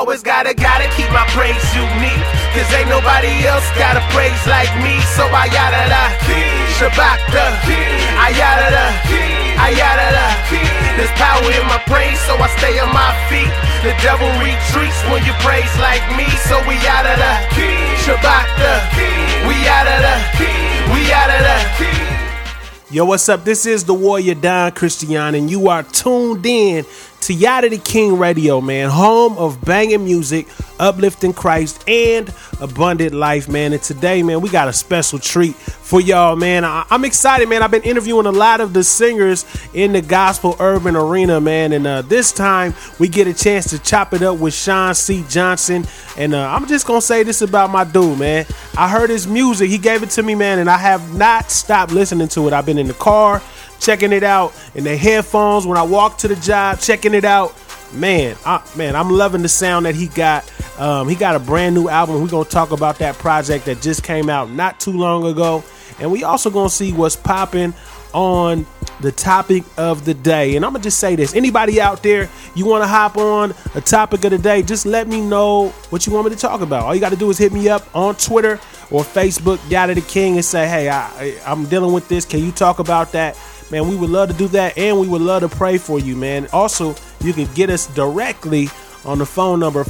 always gotta keep my praise unique. Cause ain't nobody else got a praise like me. So I yada da, Shabbat da, I yada da, I yada da. There's power in my praise, so I stay on my feet. The devil retreats when you praise like me. So we yada da, Shabbat da, we yada da, we yada da. Yo, what's up? This is the Warrior Don Christian, and you are tuned in to Yada the King Radio, man. Home of banging music, uplifting Christ, and abundant life, man. And today, man, we got a special treat for y'all, man. I'm excited, man. I've been interviewing a lot of the singers in the gospel urban arena, man. And this time, we get a chance to chop it up with Sean C. Johnson. And I'm just going to say this about my dude, man. I heard his music. He gave it to me, man, and I have not stopped listening to it. I've been in the car, checking it out, in the headphones when I walk to the job, checking it out. Man, I'm loving the sound that he got. He got a brand new album. We're going to talk about that project that just came out not too long ago. And we also going to see what's popping on the topic of the day. And I'm going to just say this. Anybody out there, you want to hop on a topic of the day, just let me know what you want me to talk about. All you got to do is hit me up on Twitter or Facebook, Yada the King, and say, hey, I'm dealing with this. Can you talk about that? Man, we would love to do that, and we would love to pray for you, man. Also, you can get us directly on the phone number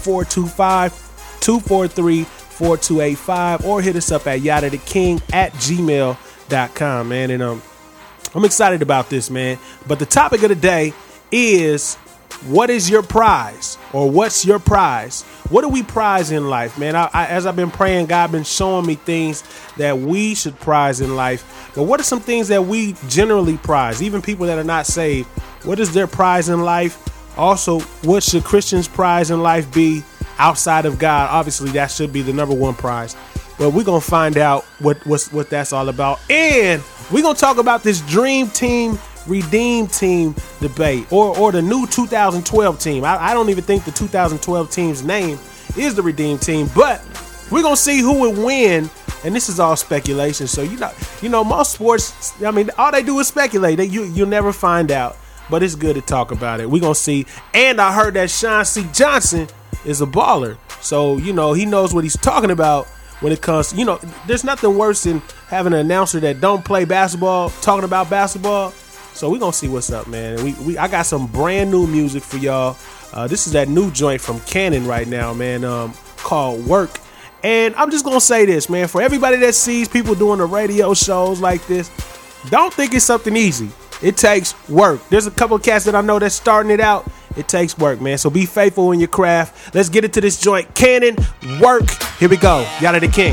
425-243-4285 or hit us up at yadatheking@gmail.com, man. And I'm excited about this, man. But the topic of the day is, what is your prize? Or what's your prize? What do we prize in life, man? As I've been praying, God been showing me things that we should prize in life. But what are some things that we generally prize? Even people that are not saved, what is their prize in life? Also, what should Christians' prize in life be outside of God? Obviously, that should be the number one prize. But we're going to find out what that's all about. And we're going to talk about this Dream Team, Redeem Team debate or the new 2012 team. I don't even think the 2012 team's name is the Redeem Team, but we're going to see who would win. And this is all speculation. So, you know, most sports, I mean, all they do is speculate. You'll never find out, but it's good to talk about it. We're going to see. And I heard that Sean C. Johnson is a baller. So, you know, he knows what he's talking about when it comes, you know, there's nothing worse than having an announcer that don't play basketball, talking about basketball. So we're going to see what's up, man. I got some brand new music for y'all. This is that new joint from Canon right now, man, called Work. And I'm just going to say this, man, for everybody that sees people doing the radio shows like this, don't think it's something easy. It takes work. There's a couple of cats that I know that's starting it out. It takes work, man. So be faithful in your craft. Let's get into this joint. Canon, Work. Here we go. Yada the King.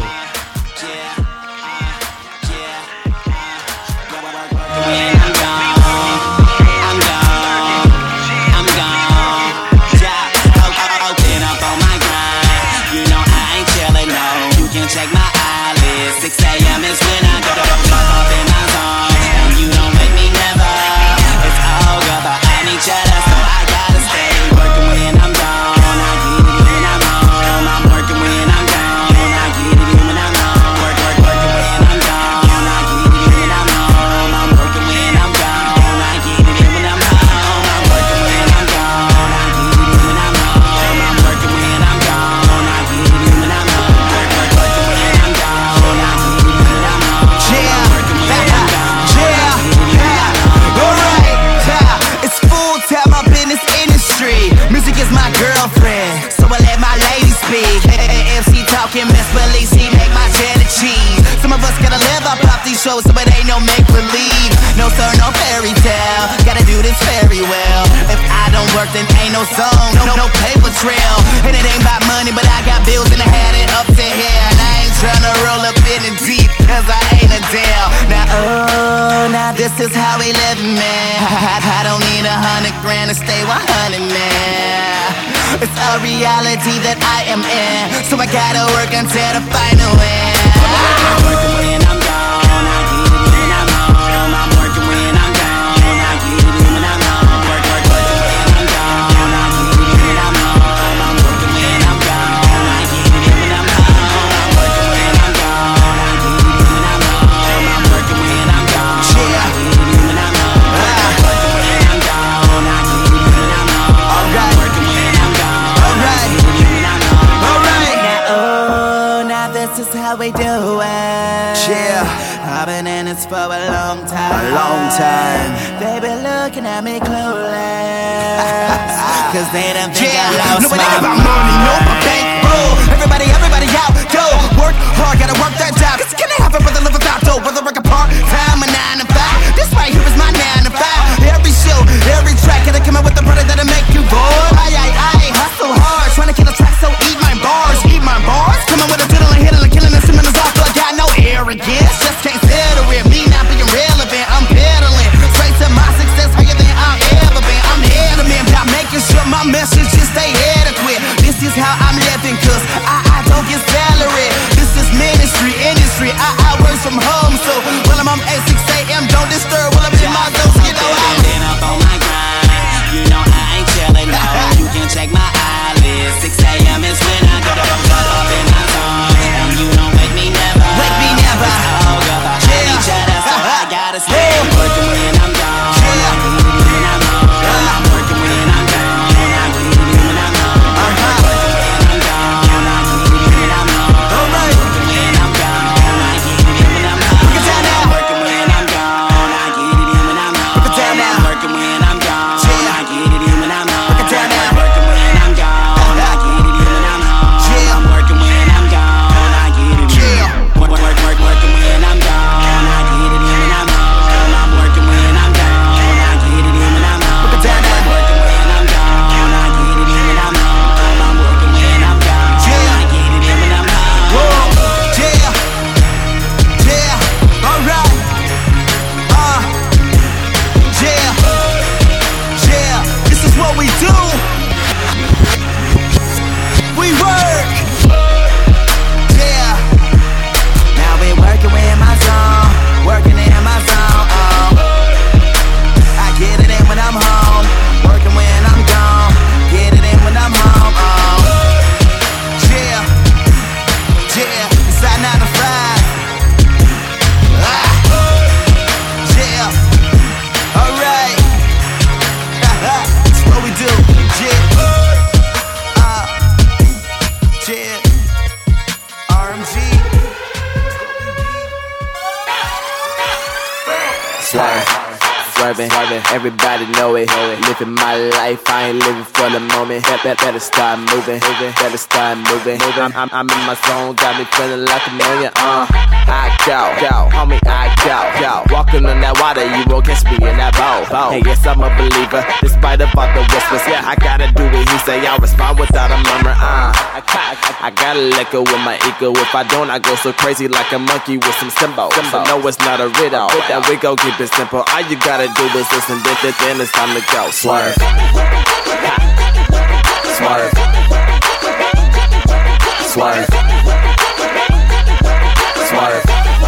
Check my eyelids. 6 a.m. is when I go off in my zone, and you don't make me never. It's all good, but I need cheddar, so I gotta stay working when I'm gone. I get it when I'm home. I'm working when I'm gone. I get it when I'm home. Working when I'm gone. I get it when I'm home. I'm working when I'm gone. I get it when I'm home. I'm working when I'm gone. I get it when I'm home. I'm working when I'm gone. I get it when I'm home. Music is my girlfriend, so I let my lady speak. If she talking best believe she make my cheddar cheese. Some of us gotta live up off these shows, so it ain't no make-believe. No sir, no fairy tale, gotta do this very well. If I don't work, then ain't no song, no paper trail. And it ain't about money, but I got bills and I had it up to here. And I ain't tryna roll up in the deep, cause I ain't a Dale. Now this is how we live, man. I don't need 100 grand to stay 100, man. It's a reality that I am in, so I gotta work until the final end. I'm working when I'm gone. I get it when I'm home. I'm working when I'm gone. I get it when I'm home. Working when I'm gone. I get it when I'm home. I'm working when I'm gone. I get it when I'm home. I'm working when I'm gone. I get it when I'm home. I'm working when I'm gone. I get it when I'm home. I'm working when I'm gone. I get it when I'm home. I'm working when I'm gone. Alright. this is how we do it. Yeah, I've been in this for a long time. a long time. They been looking at me clueless. Cause they done think I lost no, it my ain't about mind. money, no, my bankroll. Everybody out, yo, work hard, gotta work that job. Cause can I have a brother live without dough? Whether work a part-time or 9 to 5. This right here is my 9 to 5. Every show, every track, gotta come out with a product that'll make you bored. I hustle hard, trying to kill a track, so eat my bars. Coming with a diddle and hittle and killing and simming is off, but I got no arrogance. Just can't settle with me not being relevant. I'm peddling straight to my success, higher than I've ever been. I'm adamant about making sure my message just stay adequate. This is how I'm living, cause I don't get salary. This is ministry, industry. I work from home, so when I'm on 8, 6 a.m., don't disturb while I'm in my zone. You know I'm been up on my grind. You know I ain't chillin', no. You can check my eyelids. 6 a.m. is when I go up in my zone. And you don't wake me never. Wake me never. Oh, girl, I need each other, so I gotta stay. I'm working when I'm gone. I need it when I'm home. I'm working when I'm gone. I need it when I'm home. I'm working when I'm gone. I need it when I'm home. I'm working when I'm gone. I need it when I'm home. I'm working when I'm gone. I get it in when I'm home. I'm working when I'm gone. I get it in when I'm home. I'm working when I'm gone. I get it in when I'm home. I'm working when I'm gone. I get it in. Working when I'm gone. I get it in when I'm home. I'm working when I'm gone. I get it in when I'm home. I'm working when I'm gone. I get it in when I'm home. I'm working when I'm gone. I get it in when I'm home. Yeah, alright. Yeah, this is what we do. We work. Yeah, Now we working in my zone. Working in my zone. Oh. I get it in when I'm home. Working when I'm gone. Get it in when I'm home. Oh. Yeah, it's that 9 to 5. Yeah, alright. That's what we do. Yeah, RMG. Swerving, everybody know it. Living my life, I ain't living for the moment. Better start moving, better start moving. I'm in my zone, got me feeling like a million. I go, homie, I go. Walking on that water, you won't catch me in that boat. And yes, I'm a believer, despite of all the whispers. Yeah, I gotta do what he say, I'll respond without a murmur. I gotta let go with my ego. If I don't, I go so crazy like a monkey with some symbols. So no, it's not a riddle. Then we go keep it simple. All you gotta do is listen, then it's time to go. Swerve. Swerve. Swerve. Swerve.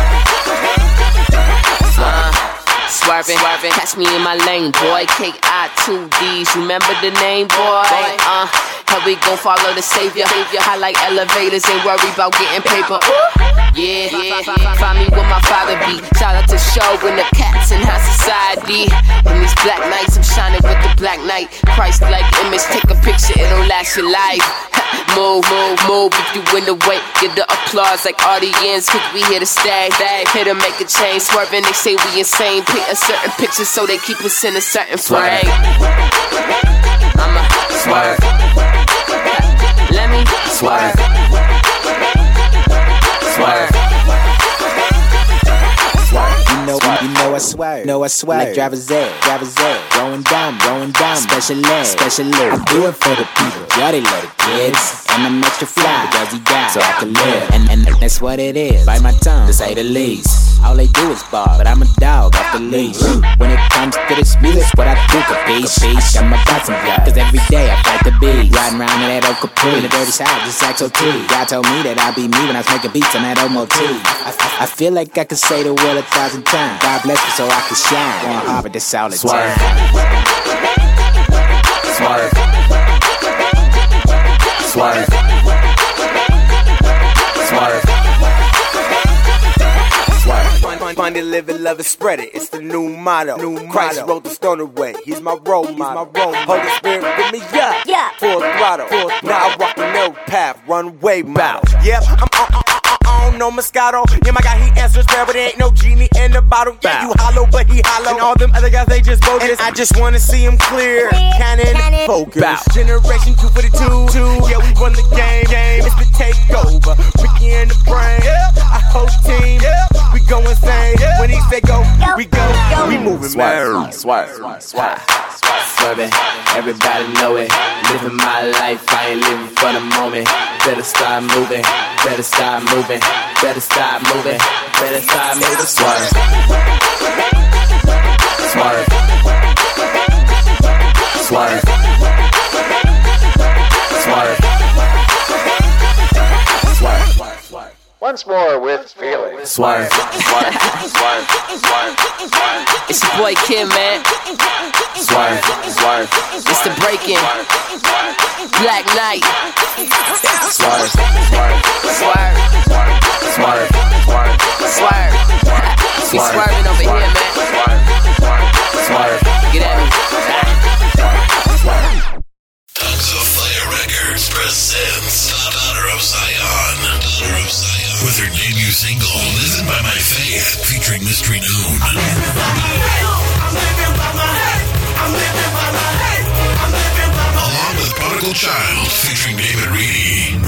Swerving, catch me in my lane, boy. K-I-2-D's, remember the name, boy? Here we gon' follow the savior. I like elevators, ain't worry about getting paper. Yeah, find me where my father be. Shout out to Show and the cats in high society. In these black nights, I'm shining with the black night. Christ-like image, take a picture, it'll last your life. Move, if you win the weight, get the applause like audience, cause we here to stay. Here to make a change, swerving, they say we insane. Pick a certain picture so they keep us in a certain frame. I'ma Swerve. Let me Swerve. Swerve. You know I swerve, like driver's ed, going dumb, special ed, I do it for the people, yeah they love the kids, and I'm extra fly, because he died, so I can live, and that's what it is, bite my tongue, to say the least, all they do is bar, but I'm a dog off the leash, when it comes to this music, what I do, capiche, I got my thoughts on God, cause every day I fight the beat, riding around in that old Capri, in the dirty south, just like so T, God told me that I'd be me when I was making beats on that old motif, I feel like I could say the word 1,000 times, God bless me so I can shine. Going hard, but that's all the Swerve. time. Swerve. Swerve. Swerve. Find it, live it, love it, spread it. It's the new motto. Christ wrote the stone away. He's my role model. Holy Spirit, give me up. Full throttle. Now I walk the narrow path, runway model. Yep, I'm on don't know Moscato. Yeah, my guy, he answers prayer, but there ain't no genie in the bottle. Yeah, you hollow, but he hollow. And all them other guys, they just bogus. And I just wanna see him clear. Cannon, focus. Generation 2 for the two. Yeah, we run the game. It's the takeover. Ricky in the brain. I hope team. We go insane. When he say go, we go. We moving, man. Swerving, everybody know it. Living my life, I ain't living for the moment. Better start moving, better start moving, better start moving, better start moving. Swerve, swerve, swerve, swerve, swerve, swerve. Once more with feeling. Swerve, swerve, swerve, swerve, swerve. It's your boy Kim, man. Swerve, swerve. It's the break-in. Black Knight. Swerve, swerve, Swerve. swerve, swerve, Swerve. We swerving over here, man. swerve. Get at me. Tongues of Fire Records presents The Daughter of Zion. Daughter of Zion. With her debut single, Living by My Faith, featuring Mystery Known. I'm living by my head. I'm living by my head. I'm living by my head. Along with Prodigal Child, featuring David Reedy.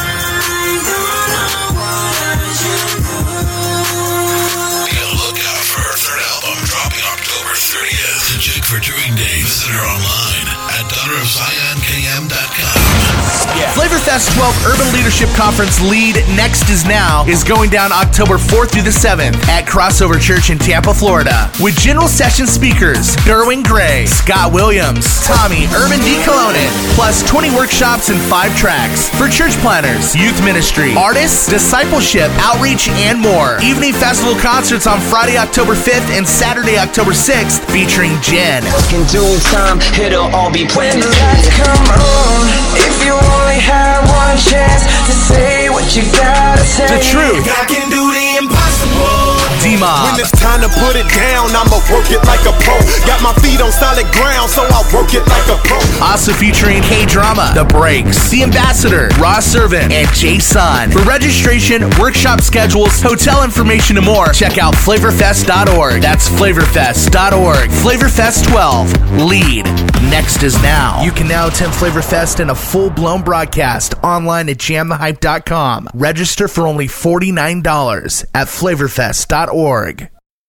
Be on the lookout for her third album dropping October 30th. To check for touring dates, visit her online at daughterofzionkm.com. Flavorfest 12 Urban Leadership Conference Lead Next Is Now is going down October 4th through the 7th at Crossover Church in Tampa, Florida, with general session speakers Derwin Gray, Scott Williams, Tommy Urban D. Colonen, plus 20 workshops and 5 tracks for church planners, youth ministry, artists, discipleship, outreach, and more. Evening festival concerts on Friday, October 5th and Saturday, October 6th, featuring Jen. In due time, it'll all be planned. Come on, if you only have one chance to say what you gotta say. The Truth. I can do the impossible. D-Mob. When it's time to put it down, I'ma work it like a pro. Got my feet on solid ground, so I'll work it like a pro. Also featuring K-Drama, The Breaks, The Ambassador, Ross Servant, and Jay-Sun. For registration, workshop schedules, hotel information, and more, check out flavorfest.org. That's flavorfest.org. Flavorfest 12. Lead. Next is now. You can now attend Flavorfest in a full-blown broadcast online at jamthehype.com. Register for only $49 at flavorfest.org.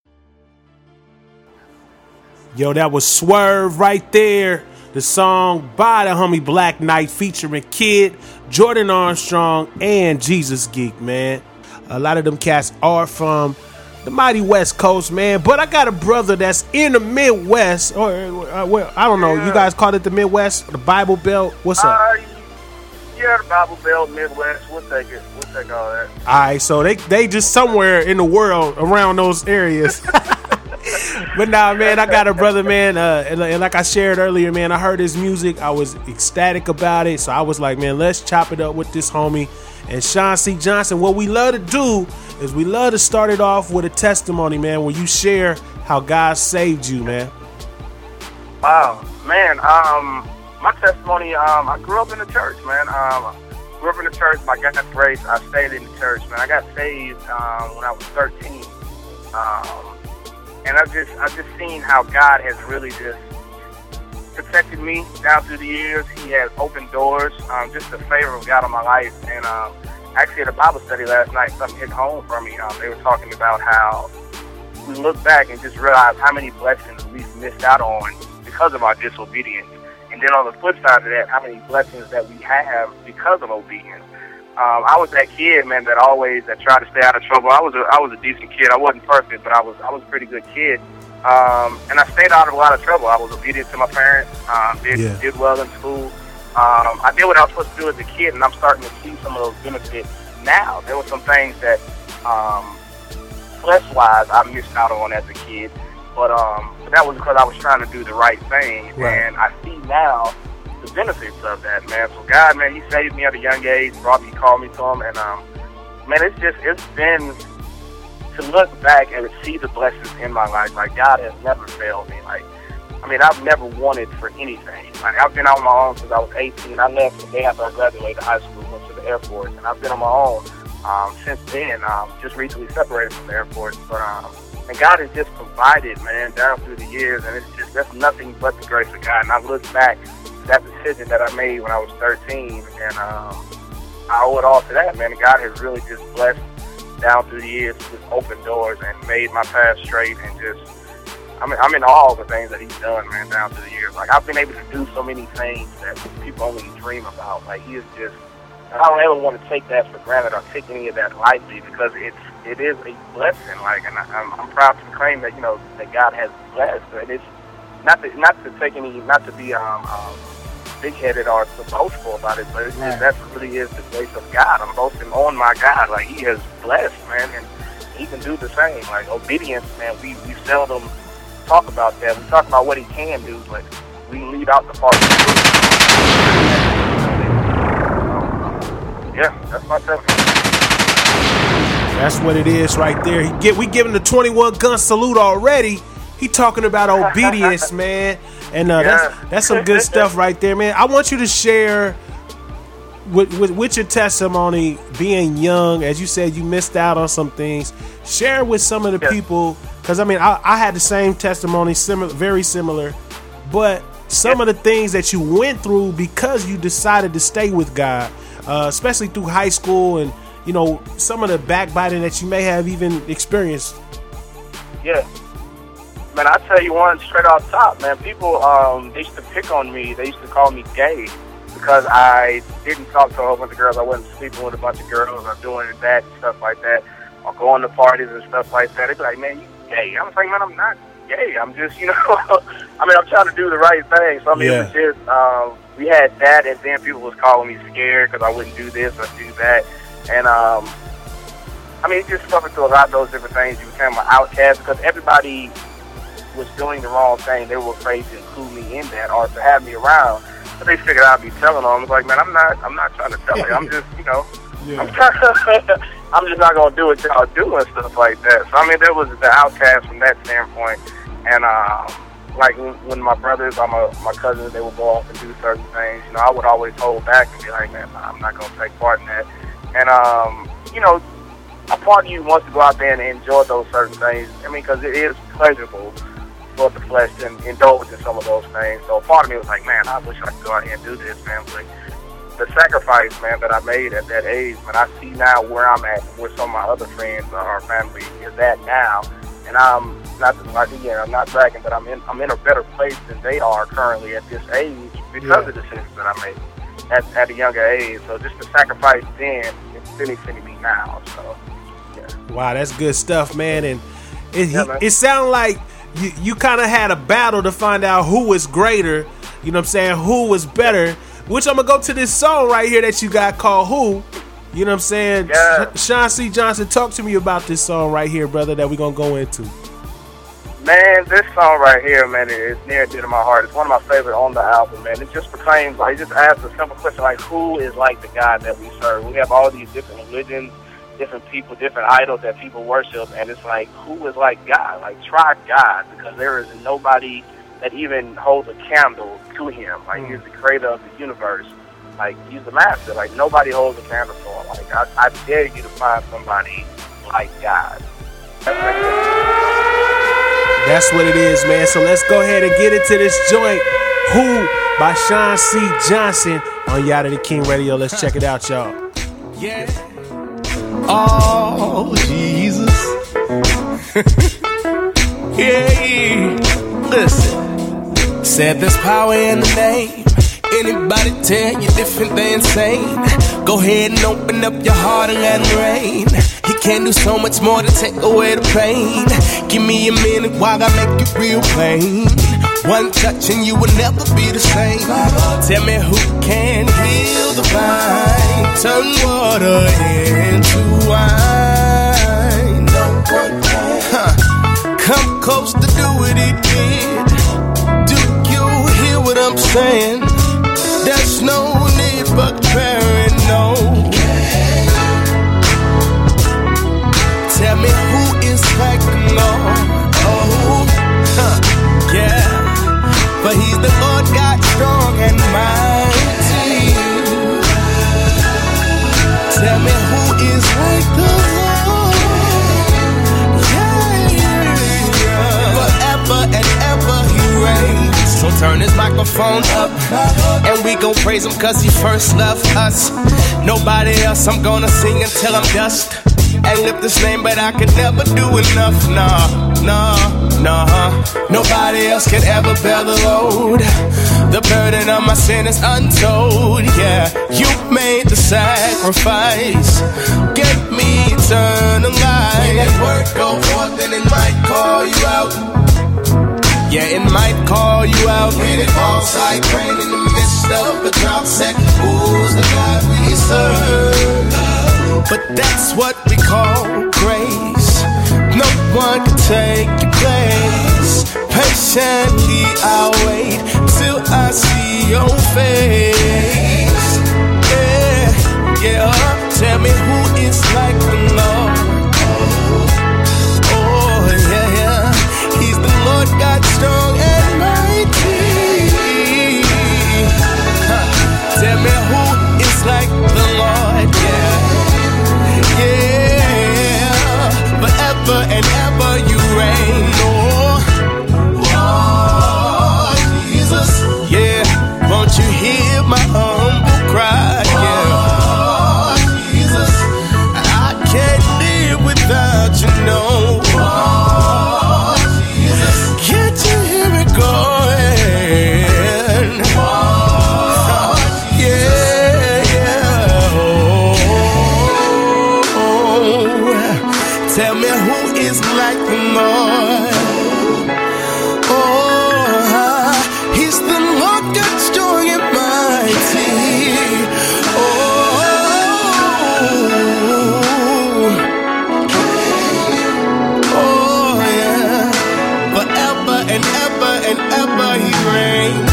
Yo, that was Swerve right there. The song by the homie Black Knight featuring Kid, Jordan Armstrong, and Jesus Geek, man. A lot of them cats are from the mighty West Coast, man. But I got a brother that's in the Midwest, or well, I don't know. You guys call it the Midwest, the Bible Belt. What's up? Yeah, the Bible Belt, Midwest. We'll take it. We'll take all that. All right, so they just somewhere in the world around those areas. But nah, man, I got a brother, man, and like I shared earlier, man, I heard his music. I was ecstatic about it, so I was like, man, let's chop it up with this homie. And Sean C. Johnson, what we love to do is we love to start it off with a testimony, man, where you share how God saved you, man. Wow, man. My testimony, I grew up in the church, man. Grew up in the church by God's grace. I stayed in the church, man. I got saved when I was 13. And I've just seen how God has really just protected me down through the years. He has opened doors, just the favor of God on my life. And actually at a Bible study last night, something hit home for me. They were talking about how we look back and just realize how many blessings we've missed out on because of our disobedience. And then on the flip side of that, how many blessings that we have because of obedience. I was that kid, man, that tried to stay out of trouble. I was a decent kid. I wasn't perfect, but I was a pretty good kid. And I stayed out of a lot of trouble. I was obedient to my parents. Did well in school. I did what I was supposed to do as a kid, and I'm starting to see some of those benefits now. There were some things that, flesh-wise, I missed out on as a kid. But that was because I was trying to do the right thing. Right. And I see now the benefits of that, man. So God, man, He saved me at a young age, called me to Him, and man, it's been to look back and see the blessings in my life. Like, God has never failed me. Like, I mean, I've never wanted for anything. Like, I've been on my own since I was 18. I left the day after I graduated high school, went to the Air Force, and I've been on my own since then, just recently separated from the Air Force. But and God has just provided, man, down through the years, and that's nothing but the grace of God. And I look back to that decision that I made when I was 13, and I owe it all to that, man. God has really just blessed down through the years, just opened doors and made my path straight, and just I'm in awe of the things that He's done, man, down through the years. Like, I've been able to do so many things that people only dream about. Like, He is just, I don't ever want to take that for granted or take any of that lightly, because it is a blessing. Like, and I'm proud to claim that, that God has blessed. And it's not to take any, not to be big-headed or boastful about it, but it's just, that really is the grace of God. I'm boasting on my God. Like, He has blessed, man, and He can do the same. Like, obedience, man, we seldom talk about that. We talk about what He can do, but we leave out the part of the truth. Yeah, that's my testimony. That's what it is right there. We giving the 21 gun salute already. He talking about obedience, man. And that's some good stuff right there, man. I want you to share with your testimony, being young, as you said, you missed out on some things. Share with some of the people, because I had the same testimony, very similar, but some of the things that you went through because you decided to stay with God, especially through high school, and some of the backbiting that you may have even experienced. Yeah. Man, I tell you one straight off top, man. People, they used to pick on me. They used to call me gay because I didn't talk to a whole bunch of girls. I wasn't sleeping with a bunch of girls or doing that and stuff like that, or going to parties and stuff like that. They'd be like, man, you gay. I'm like, man, I'm not gay. I'm just, I'm trying to do the right thing. So, it was just, we had that, and then people was calling me scared because I wouldn't do this or do that. And, it just suffered through a lot of those different things. You became an outcast because everybody was doing the wrong thing. They were afraid to include me in that or to have me around. So they figured I'd be telling them. I was like, man, I'm not trying to tell you. I'm just, I'm just not gonna do what y'all do and stuff like that. So there was the outcast from that standpoint. And like when my brothers or my cousins, they would go off and do certain things, I would always hold back and be like, man, I'm not gonna take part in that. And a part of you wants to go out there and enjoy those certain things. Because it is pleasurable for the flesh to indulge in some of those things. So part of me was like, man, I wish I could go out here and do this, man. But the sacrifice, man, that I made at that age, man, I see now where I'm at, where some of my other friends or our family is at now. And I'm not bragging, but I'm in a better place than they are currently at this age because of the decisions that I made at a younger age. So just the sacrifice then, it's benefiting me now. So, yeah. Wow, that's good stuff, man. And it sounds like you kind of had a battle to find out who was greater, who was better, which I'm going to go to this song right here that you got called Who. You know what I'm saying? Yeah. Sean C. Johnson, talk to me about this song right here, brother, that we're going to go into. Man, this song right here, man, is near and dear to my heart. It's one of my favorite on the album, man. It just proclaims, it just asks a simple question, like, who is like the God that we serve? We have all these different religions, different people, different idols that people worship, and it's like, who is like God? Like, try God, because there is nobody that even holds a candle to Him. Like, He's the creator of the universe. Like, He's the master. Like, nobody holds a candle to Him. Like, I dare you to find somebody like God. That's what it is, man. So let's go ahead and get into this joint. Who by Sean C. Johnson on Yacht of the King Radio. Let's check it out, y'all. Yeah. Oh, Jesus. Yeah. Listen. Said there's power in the name. Anybody tell you different, they insane. Go ahead and open up your heart and let it rain. He can do so much more to take away the pain. Give me a minute while I make it real plain. One touch and you will never be the same. Tell me who can heal the vine, turn water into wine. Come close to do what He did. Do you hear what I'm saying? There's no need for comparing, no. Tell me who is like the Lord. Oh, yeah. But He's the Lord God, strong and mighty. Tell me who is like the Lord? Forever and ever he reigns. So turn his microphone up, and we gon' praise him cause he first loved us. Nobody else, I'm gonna sing until I'm dust and lift this name, but I could never do enough. Nah. Nobody else can ever bear the load. The burden of my sin is untold. Yeah, you made the sacrifice, gave me eternal life. When that word go forth, then it might call you out. Yeah, it might call you out. When it falls like rain in the midst of a drought, second, who's the God we serve? But that's what we call grace. No one can take your place. Patiently I'll wait till I see your face. Yeah. Tell me who is like the Lord. Oh yeah. He's the Lord God strong and mighty. Tell me who is like the Lord. Yeah. Forever and ever you reign. Oh, Jesus. Yeah. Won't you hear my humble cry? Yeah. Oh, Jesus. I can't live without you, no. Oh, Jesus. Can't you hear it going? Oh, yeah. Tell me who is like the Lord. Oh, he's the Lord God strong and mighty. Oh yeah. Forever and ever and ever he reigns.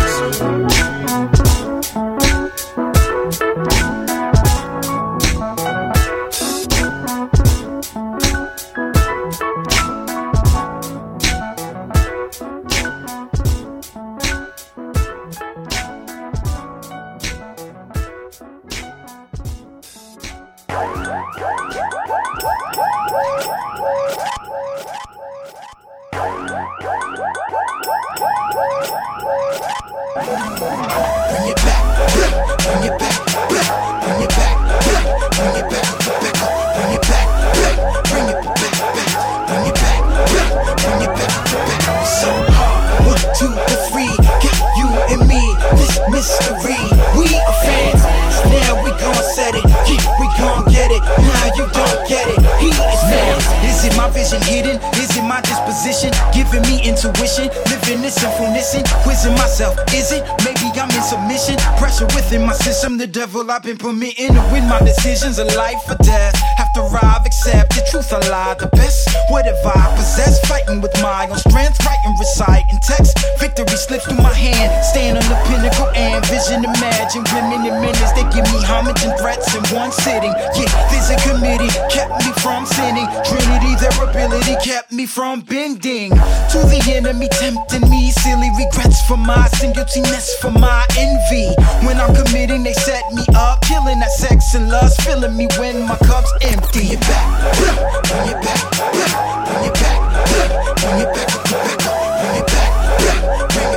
The devil I've been permitting to win my decisions of life or death. Have to arrive, accept the truth, I lie. The best, whatever I possess, fighting with my own strength, writing, reciting text. Victory slips through my hand, stand on the pinnacle and vision. Imagine women in minutes, they give me homage and threats in one sitting. Yeah, there's a committee, kept me from sinning. Trinity, their ability kept me from bending to the enemy, tempting me. Silly regrets for my sin, guiltiness for my envy. When I'm committing, they set me up, killing that sex and lust, filling me when my cup's empty. Bring it back, bring it back, bring it back, bring it back, bring it back, bring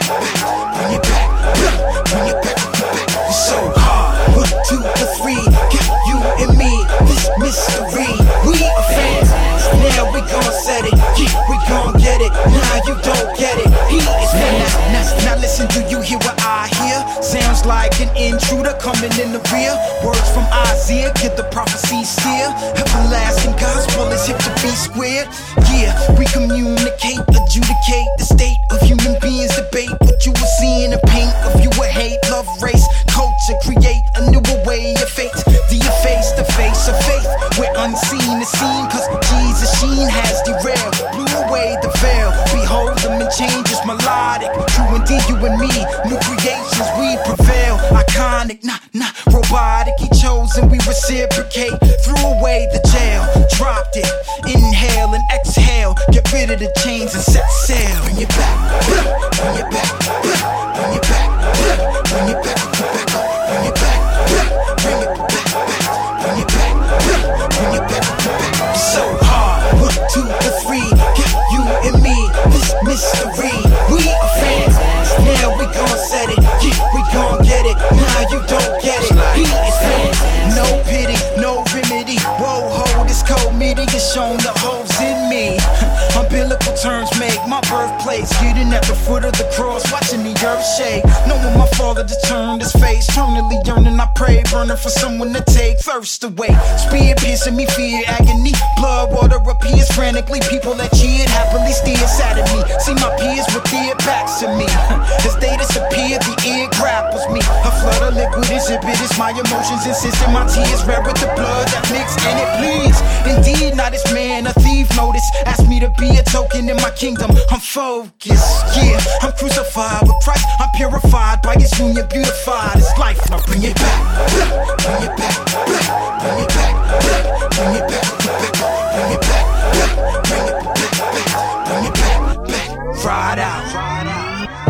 it back, bring it back. It's so hard. 1, 2, 3, get you and me. This mystery, we are fans. Now we gon' set it, yeah, we gon' get it. Now you don't get it. He is fans. Now listen, do you hear what I hear? Sounds like an intruder coming in the rear. Words from Isaiah, get the prophecy steer. Everlasting gospel is hip to be squared. Yeah, we communicate, adjudicate the state of human beings. Debate what you were seeing and paint of you a hate, love, race, culture. Create a newer way of fate. Do you face the face of faith? Where unseen is seen, cause Jesus Sheen has derailed, blew away the veil. Behold them in changes melodic. True indeed, you and me, new creations, we prevail. Iconic, not robotic. He chose and we reciprocate. Threw away the jail, dropped it. Inhale and exhale. Get rid of the chains and set sail. Bring it back, bring it back, bring it back, bring it back, bring it back, bring it back, bring it back, bring it back, bring it back. place, hidden at the foot of the cross, watching the earth shake. Knowing my father just turned his face, eternally yearning, I pray, burning for someone to take thirst away. Spear piercing me, fear, agony, blood, water appears frantically. People that cheered happily stare sad at me. See my peers with their backs to me. As they disappear, the ear grapples me. A flood of liquid insipidus, my emotions insisting my tears red with the blood that mixed in it. Please, indeed, not this man, a thief notice. Ask me to be a token in my kingdom. I'm focused, yeah. I'm crucified with Christ. I'm purified by His union, beautified. It's life. Now bring it back, bring it back, bring it back, bring it back, bring it back, bring it back, bring it back, ride out, ride out.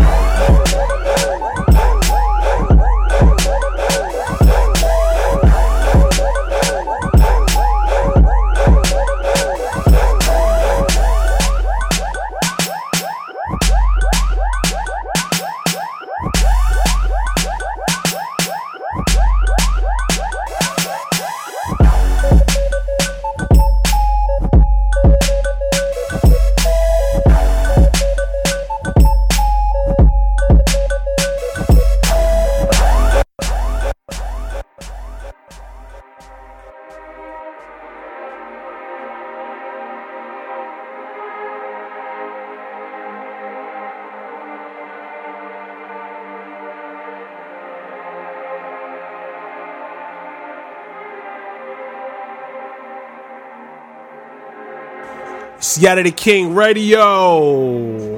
Yatta the King Radio.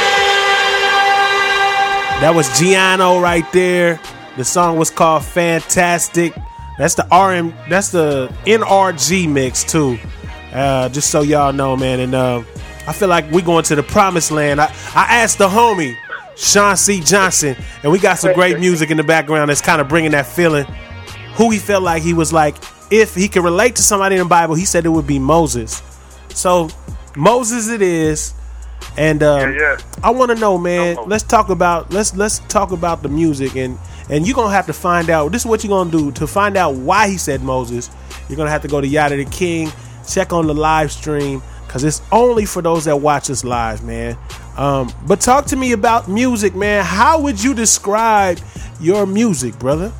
That was Giano right there. The song was called Fantastic. That's the NRG mix too. Just so y'all know, man. And I feel like we going to the promised land. I asked the homie Sean C. Johnson, and we got some great music in the background that's kind of bringing that feeling. Who he felt like he was like, if he could relate to somebody in the Bible, he said it would be Moses. So Moses it is. And I want to know, man, let's talk about the music, and you're going to have to find out. This is what you're going to do to find out why he said Moses. You're going to have to go to Yatta the King, check on the live stream, because it's only for those that watch us live, man. But talk to me about music, man. How would you describe your music, brother?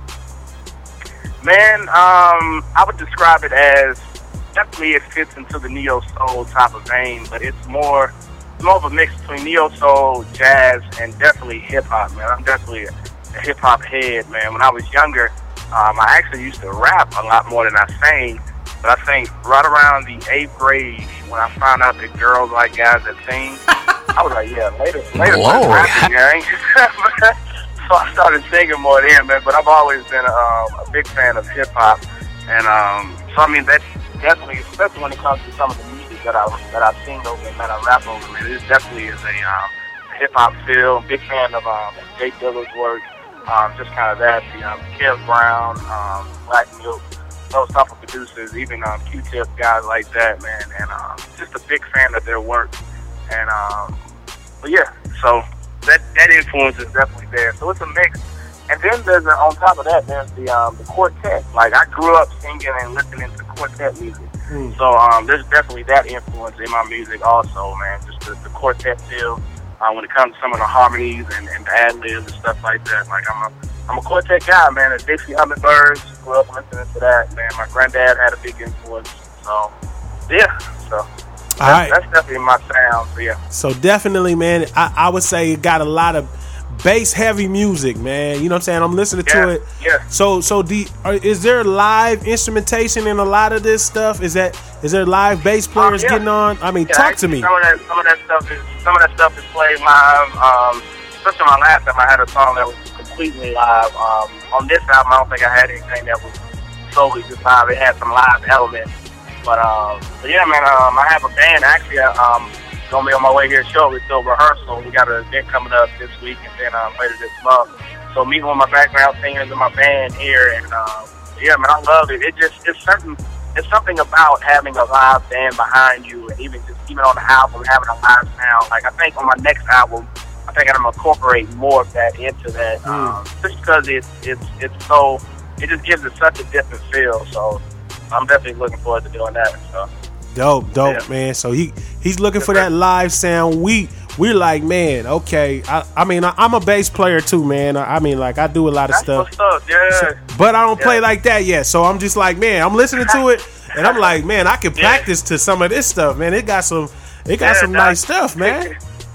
Man, I would describe it as, definitely it fits into the neo-soul type of vein, but it's more of a mix between neo-soul, jazz, and definitely hip-hop, man. I'm definitely a hip-hop head, man. When I was younger, I actually used to rap a lot more than I sang, but I think right around the 8th grade, when I found out that girls like guys that sing, I was like, yeah, later rapping, gang. So I started singing more then, man, but I've always been a big fan of hip-hop, and so I mean, that's definitely, especially when it comes to some of the music that I've seen over and that I rap over, man, it definitely is a hip-hop feel. Big fan of Jay Dilla's work, just kind of that, Kev Brown, Black Milk, those type of producers, even Q-Tip, guys like that, man, and just a big fan of their work. And but yeah, so that influence is definitely there. So it's a mix. And then there's on top of that, there's the quartet. Like, I grew up singing and listening to quartet music. So there's definitely that influence in my music also, man. Just the quartet feel when it comes to some of the harmonies and the ad-libs and stuff like that. Like, I'm a quartet guy, man. The Dixie Hummingbirds, grew up listening to that, man. My granddad had a big influence. So, yeah. So that's definitely my sound. So, yeah. So definitely, man, I would say it got a lot of bass heavy music, man. You know what I'm saying? I'm listening to it. Yeah. So is there live instrumentation in a lot of this stuff? Is there live bass players getting on? I mean, talk to me. Some of that stuff is played live. Especially on my last album, I had a song that was completely live. On this album, I don't think I had anything that was solely just live. It had some live elements. But yeah, man, I have a band actually. Gonna be on my way here shortly to rehearsal. We got an event coming up this week and then later this month. So meeting with my background singers in my band here, and yeah, man, I love it. It's something about having a live band behind you, and even on the album having a live sound. Like, I think on my next album, I think I'm gonna incorporate more of that into that, just because it just gives it such a different feel. So I'm definitely looking forward to doing that. So. Dope, yeah. Man. So he's looking for that live sound. We we're like, man, okay. I mean, I'm a bass player too, man. I mean, like, I do a lot of stuff. Yeah. But I don't play like that yet. So I'm just like, man, I'm listening to it, and I'm like, man, I can practice to some of this stuff, man. It got some nice stuff, man.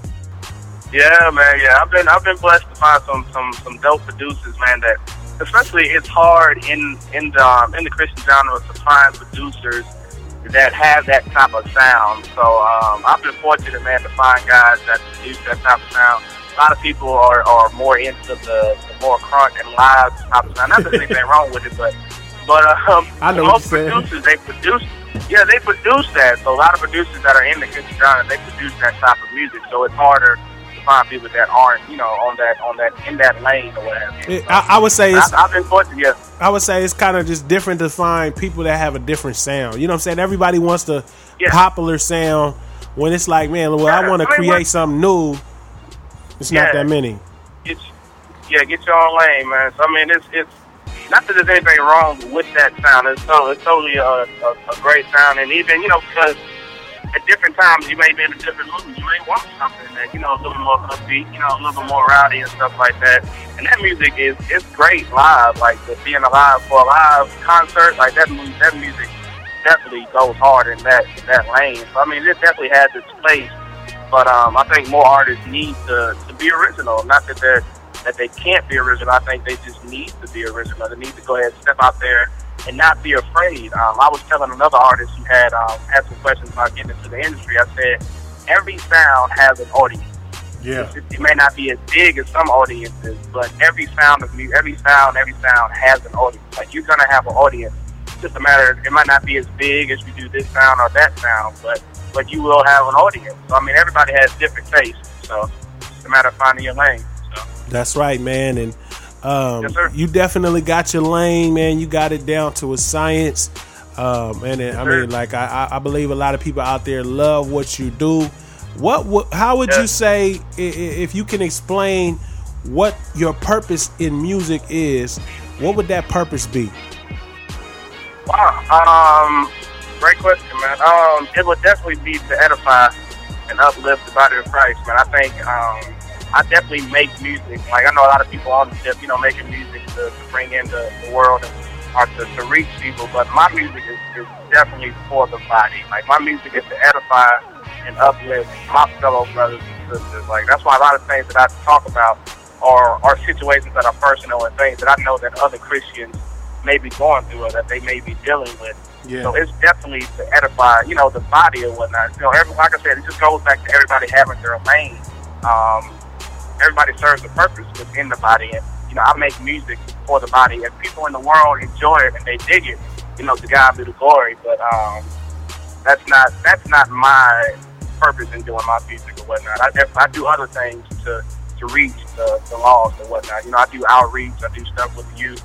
Yeah, man. Yeah, I've been blessed to find some dope producers, man. That especially it's hard in the Christian genre to find producers that have that type of sound. So I've been fortunate, man, to find guys that produce that type of sound. A lot of people are more into the more crunk and live type of sound. Not that there's anything wrong with it, but I know most producers they produce that. So a lot of producers that are in the Christian genre, they produce that type of music. So it's harder to find people that aren't, on that in that lane or whatever. I would say I've been fortunate. Yeah. I would say it's kind of just different to find people that have a different sound. You know what I'm saying? Everybody wants the popular sound. When it's like, man, well, I want to create something new. It's not that many. Get your own lane, man. So I mean, it's not that there's anything wrong with that sound. It's totally a great sound, and even because at different times you may be in a different mood. You may want something that a little more upbeat, a little bit more rowdy and stuff like that. And that music is great live. Like being alive for a live concert, like that music definitely goes hard in that lane. So I mean, it definitely has its place. But I think more artists need to be original. Not that they can't be original. I think they just need to be original. They need to go ahead and step out there and not be afraid. I was telling another artist who had asked some questions about getting into the industry. I said, every sound has an audience. Yeah. It may not be as big as some audiences, but every sound has an audience. Like, you're gonna have an audience. It's just a matter. It might not be as big as you do this sound or that sound, but you will have an audience. So I mean, everybody has different tastes. So it's a matter of finding your lane. So. That's right, man. And yes, sir. You definitely got your lane, man. You got it down to a science. Mean, like I believe a lot of people out there love what you do. How would you say, if you can explain what your purpose in music is, what would that purpose be? Wow, great question, man. It would definitely be to edify and uplift the body of Christ, man. I think I definitely make music. Like, I know a lot of people on the tip, making music to bring in the world or to reach people, but my music is definitely for the body. Like, my music is to edify and uplift my fellow brothers and sisters. Like, that's why a lot of things that I talk about are situations that are personal and things that I know that other Christians may be going through or that they may be dealing with. Yeah. So it's definitely to edify, the body or whatnot. Like I said, it just goes back to everybody having their lane. Everybody serves a purpose within the body, and I make music for the body. If people in the world enjoy it and they dig it, to God be the glory. But that's not my purpose in doing my music or whatnot. I do other things to reach the lost or whatnot. I do outreach. I do stuff with the youth.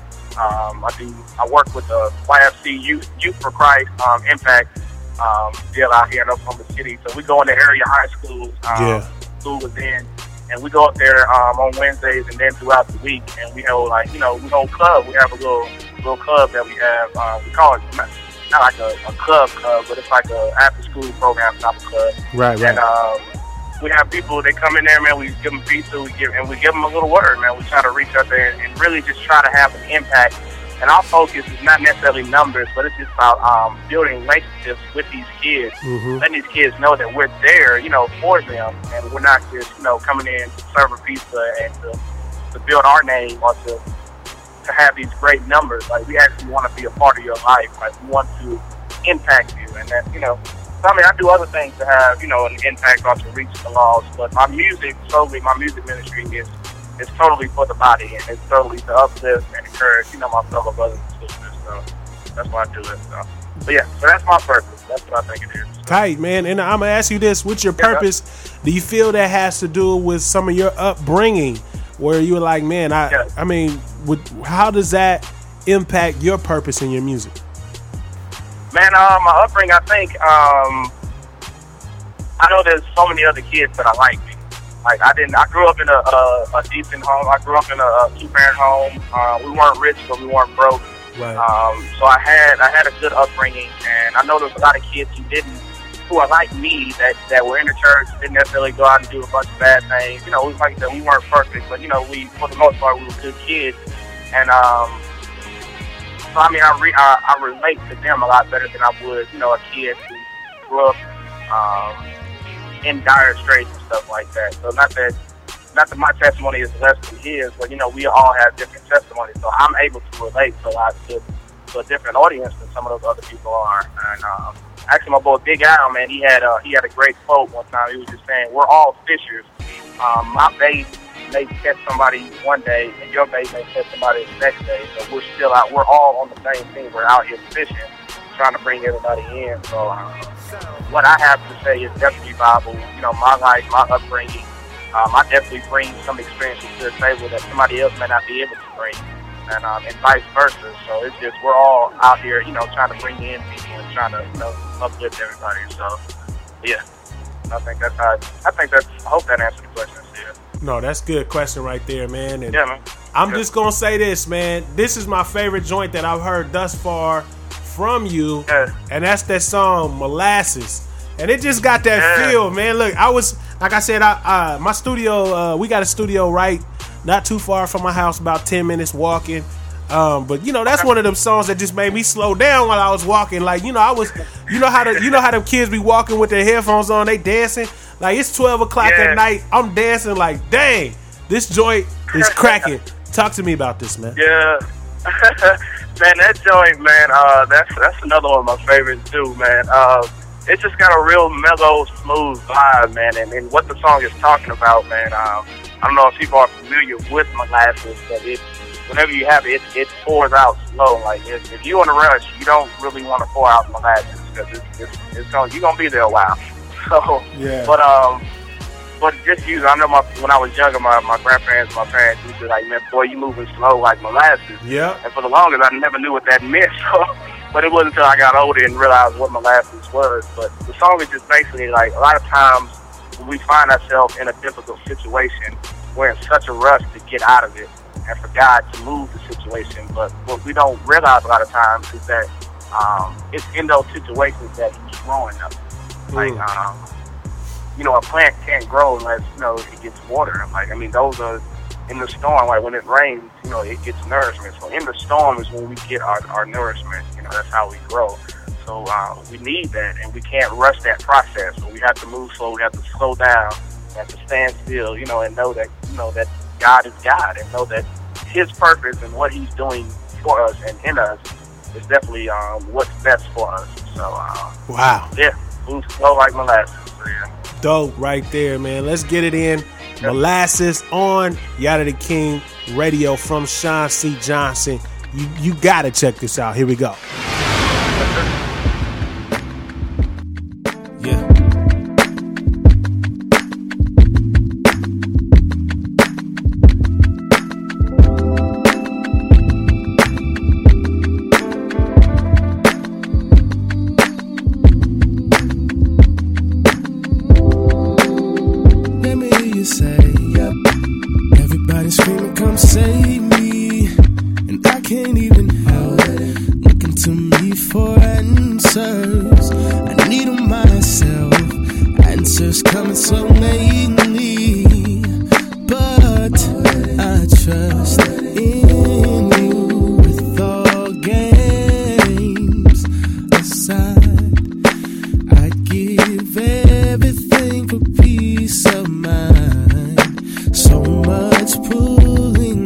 I work with the YFC Youth for Christ Impact deal out here in Oklahoma City. So we go into area high schools. School was in. And we go up there on Wednesdays and then throughout the week, and we hold we hold club. We have a little club that we have. We call it not like a club, but it's like a after school program type of club. Right. And we have people that come in there, man. We give them pizza, we give them a little word, man. We try to reach out there and really just try to have an impact. And our focus is not necessarily numbers, but it's just about building relationships with these kids, letting these kids know that we're there, for them, and we're not just, coming in to serve a pizza and to build our name or to have these great numbers. Like, we actually want to be a part of your life. Like, we want to impact you, and that, So, I mean, I do other things to have, an impact or to reach the lost, but my music ministry is totally for the body, and it's totally to uplift and encourage, my fellow brothers and sisters. So that's why I do it. So. But yeah, so that's my purpose. That's what I think it is. So. Tight, man. And I'm gonna ask you this: what's your purpose? Do you feel that has to do with some of your upbringing, where you were like, man, I mean, how does that impact your purpose in your music? Man, my upbringing, I think, I know there's so many other kids that are like me. Like, I grew up in a decent home. I grew up in a 2-parent home. We weren't rich, but we weren't broke. Right. So I had a good upbringing, and I know there's a lot of kids who didn't who are like me that were in the church, didn't necessarily go out and do a bunch of bad things. You know, like I said, we weren't perfect, but, you know, we, for the most part, we were good kids. And, so, I mean, I relate to them a lot better than I would, you know, a kid who grew up in dire straits and stuff like that. So not that my testimony is less than his, but, you know, we all have different testimonies. So I'm able to relate to a different audience than some of those other people are. And actually, my boy Big Al, man, he had a great quote one time. He was just saying, "We're all fishers. My bait may catch somebody one day, and your bait may catch somebody the next day. So we're still out. We're all on the same thing. We're out here fishing, trying to bring everybody in." So what I have to say is definitely Bible. You know, my life, my upbringing. I definitely bring some experiences to the table that somebody else may not be able to bring. And vice versa. So it's just, we're all out here, you know, trying to bring in people and trying to, you know, uplift everybody. So, yeah, I hope that answered the question. Yeah. No, that's a good question right there, man. And yeah, man. I'm just going to say this, man. This is my favorite joint that I've heard thus far from you. Yeah. And that's that song, Molasses. And it just got that feel, man. Look, like I said, my studio, we got a studio right not too far from my house, about 10 minutes walking. But you know, that's one of them songs that just made me slow down while I was walking. Like, you know, you know how them kids be walking with their headphones on, they dancing. Like, it's 12 o'clock at night, I'm dancing like, dang, this joint is cracking. Talk to me about this, man. Yeah. Man, that joint, man, that's another one of my favorites too, man. It's just got a real mellow, smooth vibe, man, and what the song is talking about, man. I don't know if people are familiar with molasses, but whenever you have it, it pours out slow. Like, if you're in a rush, you don't really want to pour out molasses because you're gonna be there a while. So, yeah. But just use. I know when I was younger, my grandparents, my parents used to like, man, boy, you moving slow like molasses. Yeah. And for the longest, I never knew what that meant. So, but it wasn't until I got older and realized what molasses was. But the song is just basically like, a lot of times when we find ourselves in a difficult situation, we're in such a rush to get out of it and for God to move the situation. But what we don't realize a lot of times is that it's in those situations that He's growing us. Like, you know, a plant can't grow unless, you know, it gets water. Like, I mean, those are in the storm. Like, when it rains, you know, it gets nourishment. So in the storm is when we get our nourishment. You know, that's how we grow. So we need that, and we can't rush that process. So we have to move slow. We have to slow down. We have to stand still, you know, and know that, you know, that God is God, and know that His purpose and what He's doing for us and in us is definitely what's best for us. So, wow. Yeah, move slow like molasses. So, yeah. Dope right there, man. Let's get it in. Yep. Molasses on Yada the King Radio from Sean C. Johnson. You gotta check this out. Here we go. Yeah. Save me, and I can't even help looking to me for answers. I need them myself, answers coming so lately, but I trust in you with all games aside. I give everything for peace of mind, so much pulling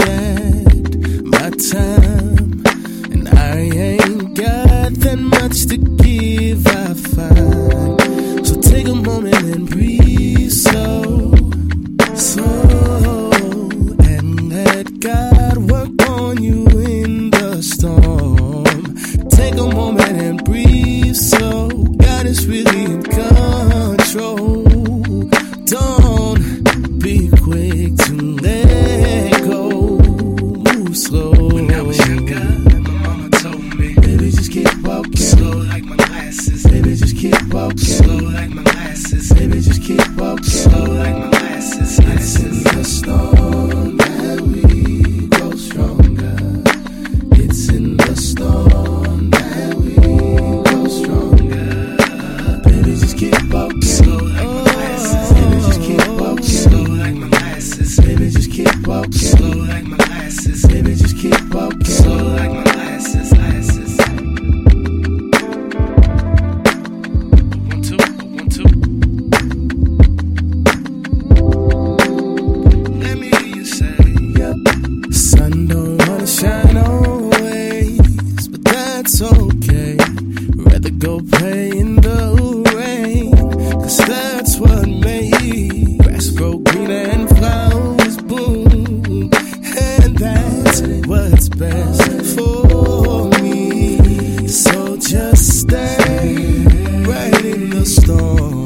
time, and I ain't got that much to give, I find. So take a moment and breathe slow, and let God work on you in the storm. Take a moment and breathe slow. God is really in control. Don't be quick to let go. Move slow. When I was younger, my mama told me, baby, just keep walking slow like molasses. Baby, just keep walking slow like molasses. Baby, just keep walking slow like molasses. It's in the storm that we grow stronger. It's in the storm that we grow stronger. Baby, just keep okay. Rather go play in the rain, 'cause that's what made grass grow greener and flowers bloom. And that's what's best for me. So just stay right in the storm.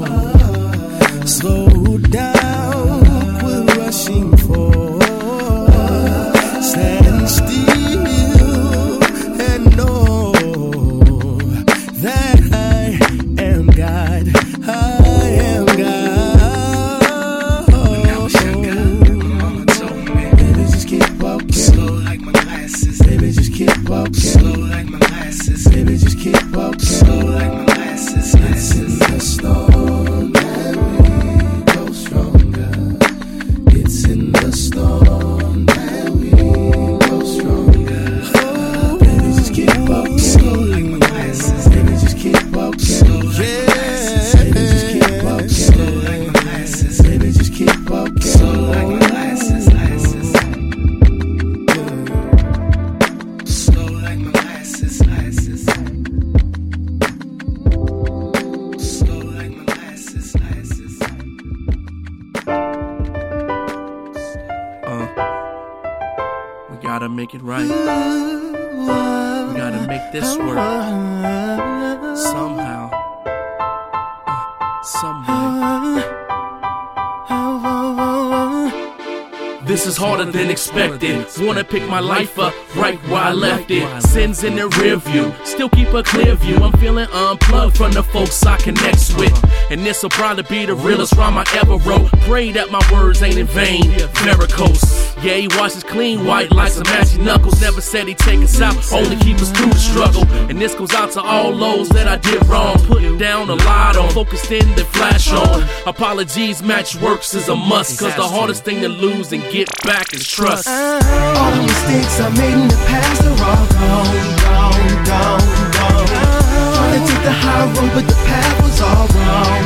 Slow down, quit rushing forward. Stand still and know that I am God. I am God. Mama told me, baby, just keep walking. Slow like my glasses. Baby, just keep walking. Slow like my glasses. Baby, just keep walking. Slow like my glasses. It's in the storm that we go stronger. It's in the storm that we go stronger. Baby, just keep walking. Slow like my glasses. Baby, just keep walking. Slow like my glasses. Baby, just keep walking. Slow like my glasses. Baby, just keep walking. Slow like my glasses. Slow like my glasses. Slow like my glasses. We gotta make it right. We gotta make this work. Somehow. Some way. This is harder than expected. Wanna pick my life up right where I left it. Sins in the rear view, still keep a clear view. I'm feeling unplugged from the folks I connect with. And this'll probably be the realest rhyme I ever wrote. Pray that my words ain't in vain. Miracles. Yeah, he washes clean white like some ashy knuckles. Never said he'd take us out, only keep us through the struggle. And this goes out to all those that I did wrong. Putting down a lot on, focused in the flash on. Apologies, match works is a must. 'Cause the hardest thing to lose and get back is trust. All the mistakes I made in the past are all gone. Trying to take the high road, but the path was all wrong.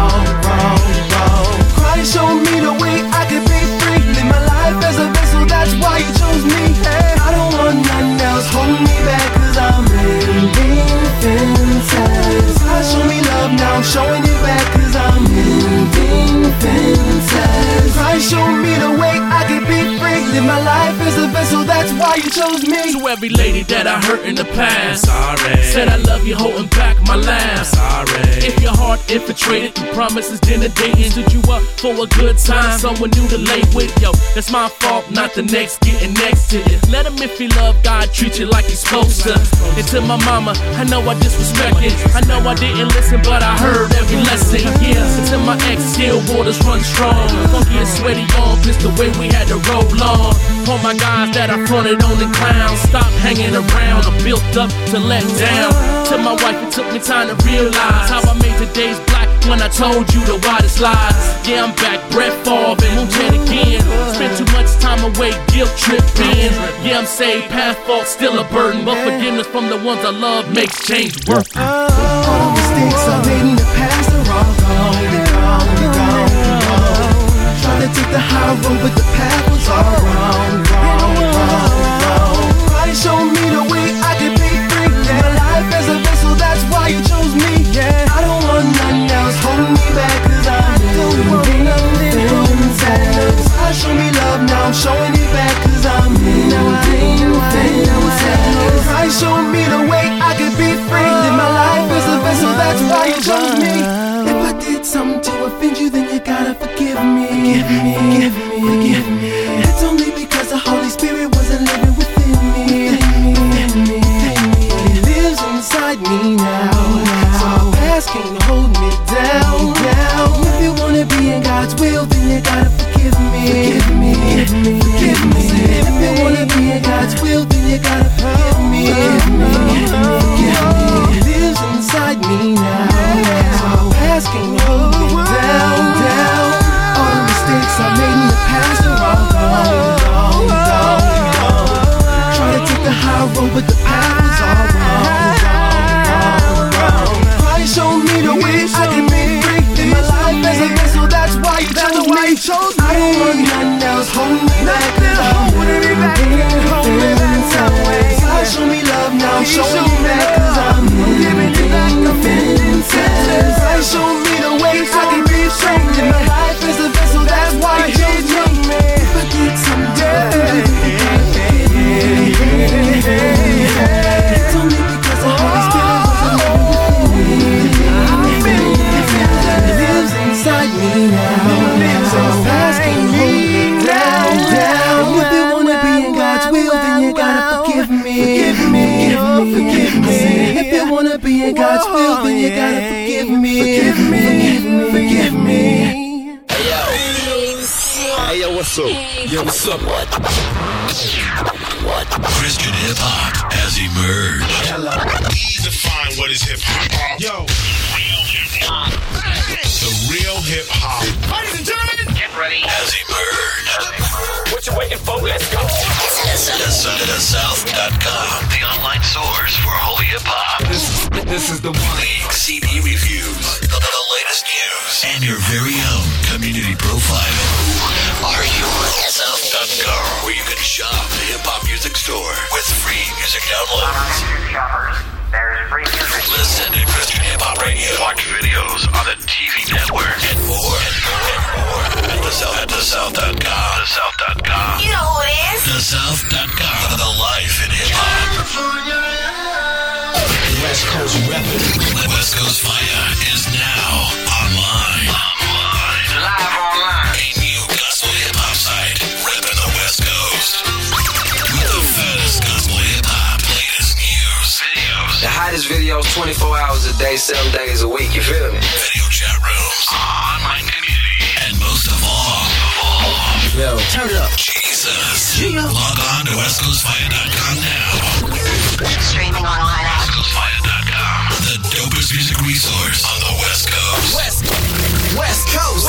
Christ showed me the way I could be free. Live my life as a vessel, that's why you chose me. I don't want nothing else holding me back, 'cause I'm infant. Christ show me love, now I'm showing it back, 'cause I'm infant. Christ showed me the way I could be free. Live my life as a vessel, that's why you chose me. To every lady that I hurt in the past, sorry. Said I love you, holding back my laugh, sorry. If your heart infiltrated through promises, dinner dating, stood you up for a good time, someone new to lay with, yo, that's my fault, not the next getting next to you. Let him, if he love God, treat you like he's supposed to. And to my mama, I know I disrespected, I know I didn't listen, but I heard every lesson, yeah. And to my ex, still waters run strong, funky and sweaty on, it's the way we had to roll on. All my guys that I fronted on the clowns, stop hanging around, I'm built up to let down. To my wife, it took me time to realize how I made today's black when I told you the widest lies. Yeah, I'm back, Brett Favre, and won't change again. Spent too much time away, guilt tripping. Yeah, I'm saved, past fault still a burden, but forgiveness from the ones I love makes change worth it. All the mistakes I made in the past are all gone. Trying to take the high road, but the path was all wrong. Christ showed me the way I could be free. Live my life as a vessel, that's why you chose me. I don't want nothing else holding me back, 'cause I'm infant. Christ showed me love, now I'm showing it back, 'cause I'm infant. Christ showed me the way I could be free. Live my life as a vessel, that's why you chose me. If I did something to offend you, then you gotta forgive me. Forgive me. It's only because the Holy Spirit wasn't living within me. He lives inside me now, so my past can't hold me down. If you wanna be in God's will, then you gotta forgive me. If you wanna be in God's will, then you gotta forgive me. He lives inside me now, so my past can't hold me down. All the mistakes I made in the past are all gone. Try to take the high road, but the path was all wrong. Christ showed me the way I can be free. Live my life as a vessel, that's why you chose me. I don't want nothing else holding me back. ain't God's will, then you gotta forgive me. Forgive me. Hey yo, what's up? Yo, what's up? What? Christian hip hop has emerged. Hello. Define what is hip hop. Yo. Real hip hop. The real hip hop. Ladies and gentlemen, get ready. Has emerged. What you waiting for? Let's go. TheSouth.com, the online source for holy hip hop. This is the one. Leaks, CD reviews, the latest news, and your very own community profile. Are you at South.com, where you can shop the hip hop music store with free music downloads? Listen to Christian Hip Hop Radio. Watch videos on the TV network and more. At TheSouth.com. TheSouth.com. You know who it is? TheSouth.com. The life in hip hop. West Coast Reppin'. West Coast Fire is now online. Live online. A new gospel hip hop site repping the West Coast. With the fattest gospel hip hop, latest news, videos, the hottest videos 24 hours a day, 7 days a week, you feel me? video chat rooms, online community, and most of all, Yo, turn it up. Jesus. Log on to westcoastfire.com now. Streaming online at westcoastfire.com. The dopest music resource on the West Coast. West Coast.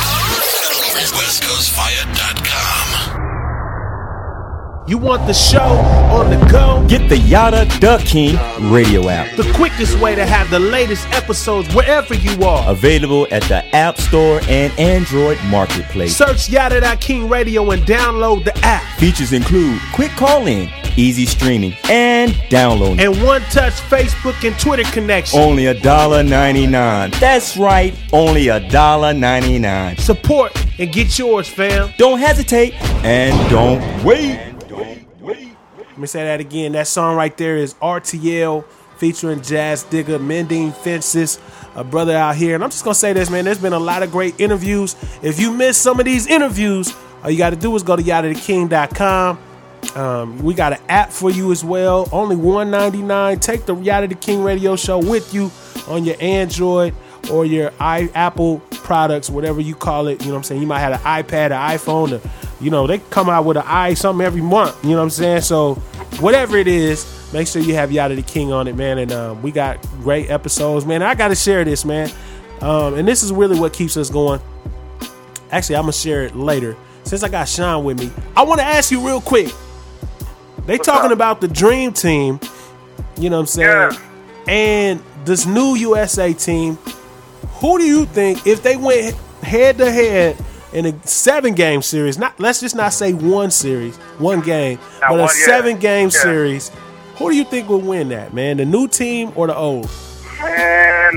westcoastfire.com. You want the show on the go? Get the Yada the King radio app. The quickest way to have the latest episodes wherever you are. Available at the App Store and Android Marketplace. Search Yada the King Radio and download the app. Features include quick call-in, easy streaming, and downloading. And one-touch Facebook and Twitter connection. Only $1.99. That's right, only $1.99. Support and get yours, fam. Don't hesitate and don't wait. Let me say that again. That song right there is RTL featuring Jazz Digger, Mending Fences, a brother out here. And I'm just going to say this, man. There's been a lot of great interviews. If you missed some of these interviews, all you got to do is go to yadatheking.com. We got an app for you as well. Only $1.99. Take the Yada the King radio show with you on your Android or your Apple products, whatever you call it. You know what I'm saying? You might have an iPad, an iPhone, they come out with an something every month. You know what I'm saying? So whatever it is, make sure you have Yada the King on it, man. And we got great episodes, man. I got to share this, man. And this is really what keeps us going. Actually, I'm going to share it later. Since I got Sean with me, I want to ask you real quick. They talking about the Dream Team, you know what I'm saying? Yeah. And this new USA team, who do you think, if they went head-to-head in a 7-game series, let's just not say one game, but a 7-game series, who do you think will win that, man? The new team or the old? Man,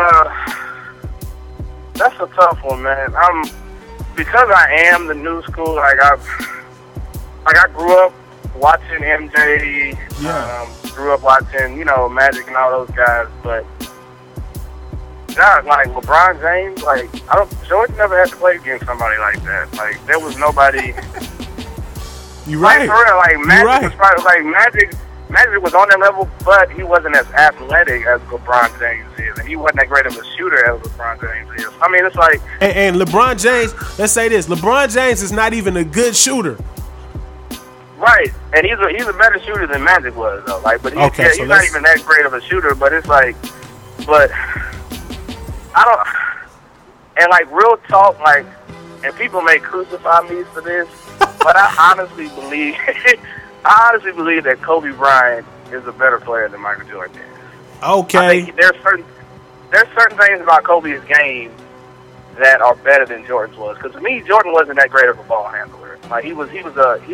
that's a tough one, man. Because I am the new school, I grew up watching MJ, grew up watching, Magic and all those guys, but not like LeBron James. Jordan never had to play against somebody like that. There was nobody. You're right. For real, Magic was probably Magic was on that level, but he wasn't as athletic as LeBron James is, and he wasn't that great of a shooter as LeBron James is. I mean, it's like and LeBron James. Let's say this: LeBron James is not even a good shooter. Right, and he's a better shooter than Magic was, though. But he's not even that great of a shooter. But it's but I don't. And real talk, and people may crucify me for this, but I honestly believe that Kobe Bryant is a better player than Michael Jordan is. Okay. I think there's certain things about Kobe's game that are better than Jordan's was. Because to me, Jordan wasn't that great of a ball handler. He was a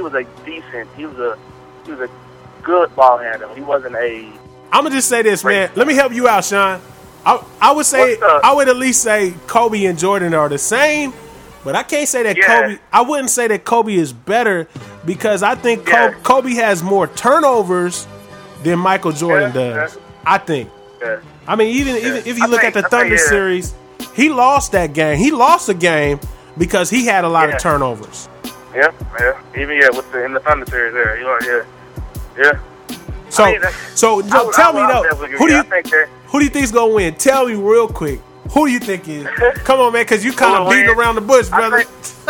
good ball handler. He wasn't a. I'm gonna just say this, man. Let me help you out, Sean. I would say I would at least say Kobe and Jordan are the same, but I can't say that Kobe. I wouldn't say that Kobe is better because I think Kobe has more turnovers than Michael Jordan does. I think. Yeah. I mean, even if you look at the Thunder series, he lost that game. He lost a game because he had a lot of turnovers. Yeah. Even in the Thunder series, So, tell me though, who do you think is gonna win? Tell me real quick. Who do you think is? Come on, man, because you kind of beating around the bush, brother.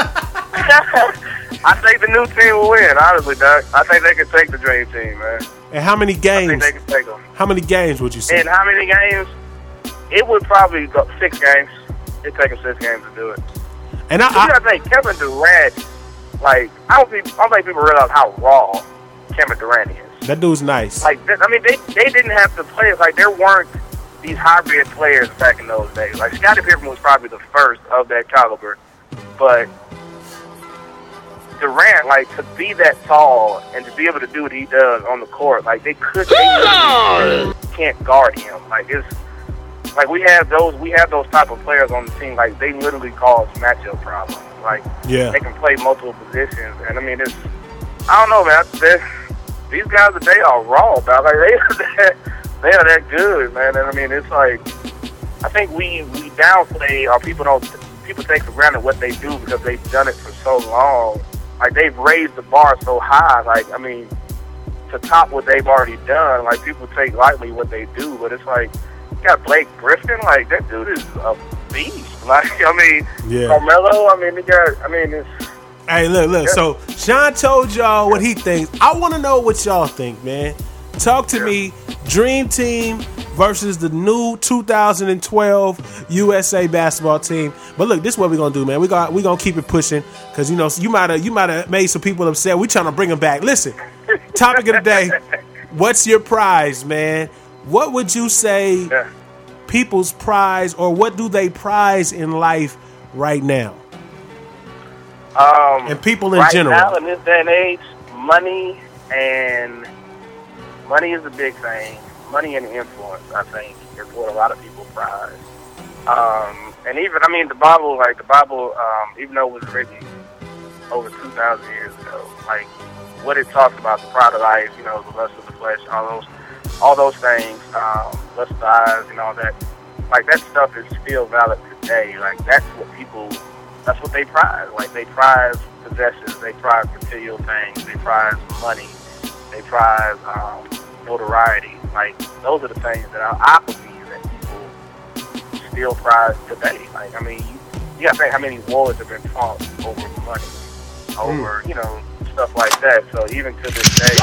I think the new team will win, honestly, Doug. I think they can take the dream team, man. And how many games? I think they can take them. How many games would you say? And how many games? It would probably go 6 games. It'd take them 6 games to do it. And I think Kevin Durant, like, I don't think people realize how raw Kevin Durant is. That dude's nice. Like, I mean, they didn't have to play. Like, there weren't these hybrid players back in those days. Like, Scottie Pippen was probably the first of that caliber. But Durant, like, to be that tall and to be able to do what he does on the court, like, they can't guard him. Like, it's like we have those type of players on the team. Like, they literally cause matchup problems. Like, they can play multiple positions, and I mean, I don't know, man. These guys today are raw, about like they are that good, man. And I mean, it's like I think we downplay, or people take for granted what they do because they've done it for so long. Like, they've raised the bar so high. Like, I mean, to top what they've already done, like, people take lightly what they do. But it's like, you got Blake Griffin, like, that dude is a beast. Like, I mean, Carmelo, I mean, it's. Hey, look. Yeah. So Sean told y'all what he thinks. I want to know what y'all think, man. Talk to me. Dream Team versus the new 2012 USA basketball team. But look, this is what we're gonna do, man. We gonna keep it pushing because you might have made some people upset. We trying to bring them back. Listen, topic of the day. What's your prize, man? What would you say people's prize, or what do they prize in life right now? And people in general. Right now, in this day and age, money is a big thing. Money and influence, I think, is what a lot of people prize. And even, I mean, the Bible, even though it was written over 2,000 years ago, like, what it talks about, the pride of life, the lust of the flesh, all those things, lust of the eyes, and all that, like, that stuff is still valid today. Like, that's what they prize. Like, they prize possessions, they prize material things, they prize money, they prize notoriety. Like, those are the things that I believe that people still prize today. Like, I mean, you gotta think how many wars have been fought over money, over, stuff like that. So even to this day,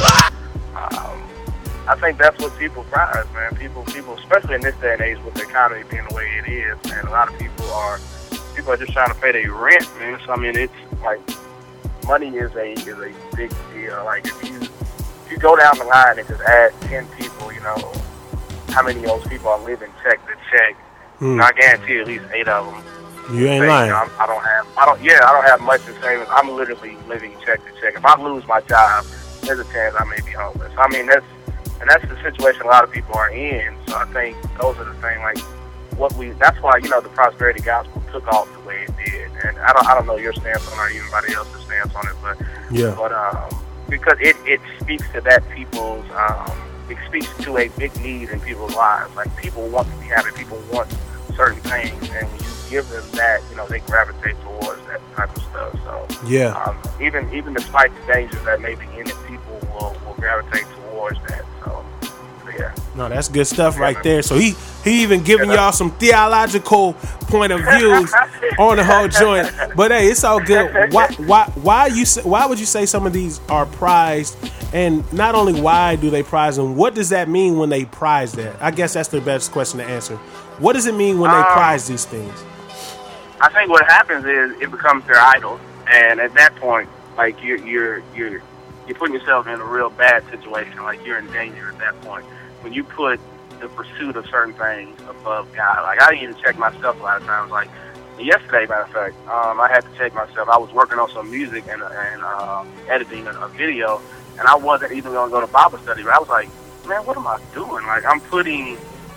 I think that's what people prize, man. People, especially in this day and age with the economy being the way it is, man, a lot of people are just trying to pay their rent, man. So I mean, it's like money is a big deal. Like, if you go down the line and just add 10 people, how many of those people are living check to check? I guarantee at least 8 of them. You ain't lying. I don't have much in savings. I'm literally living check to check. If I lose my job, there's a chance I may be homeless. I mean, that's the situation a lot of people are in. So I think those are the things, like, that's why, the prosperity gospel took off the way it did. And I don't know your stance on it or anybody else's stance on it, but because it speaks to that people's, it speaks to a big need in people's lives. Like, people want to be happy, people want certain things, and when you give them that, they gravitate towards that type of stuff. So even despite the dangers that may be in it, people will gravitate towards that. So yeah. No, that's good stuff right there. So he even giving y'all some theological point of views on the whole joint. But hey, it's all good. Why would you say some of these are prized? And not only why do they prize them, what does that mean when they prize that? I guess that's the best question to answer. What does it mean when they prize these things? I think what happens is it becomes their idol, and at that point, like, you're putting yourself in a real bad situation. Like, you're in danger at that point when you put the pursuit of certain things above God. Like, I didn't even check myself a lot of times. Like, yesterday, matter of fact, I had to check myself. I was working on some music and editing a video, and I wasn't even going to go to Bible study. But I was like, man, what am I doing? Like, I'm putting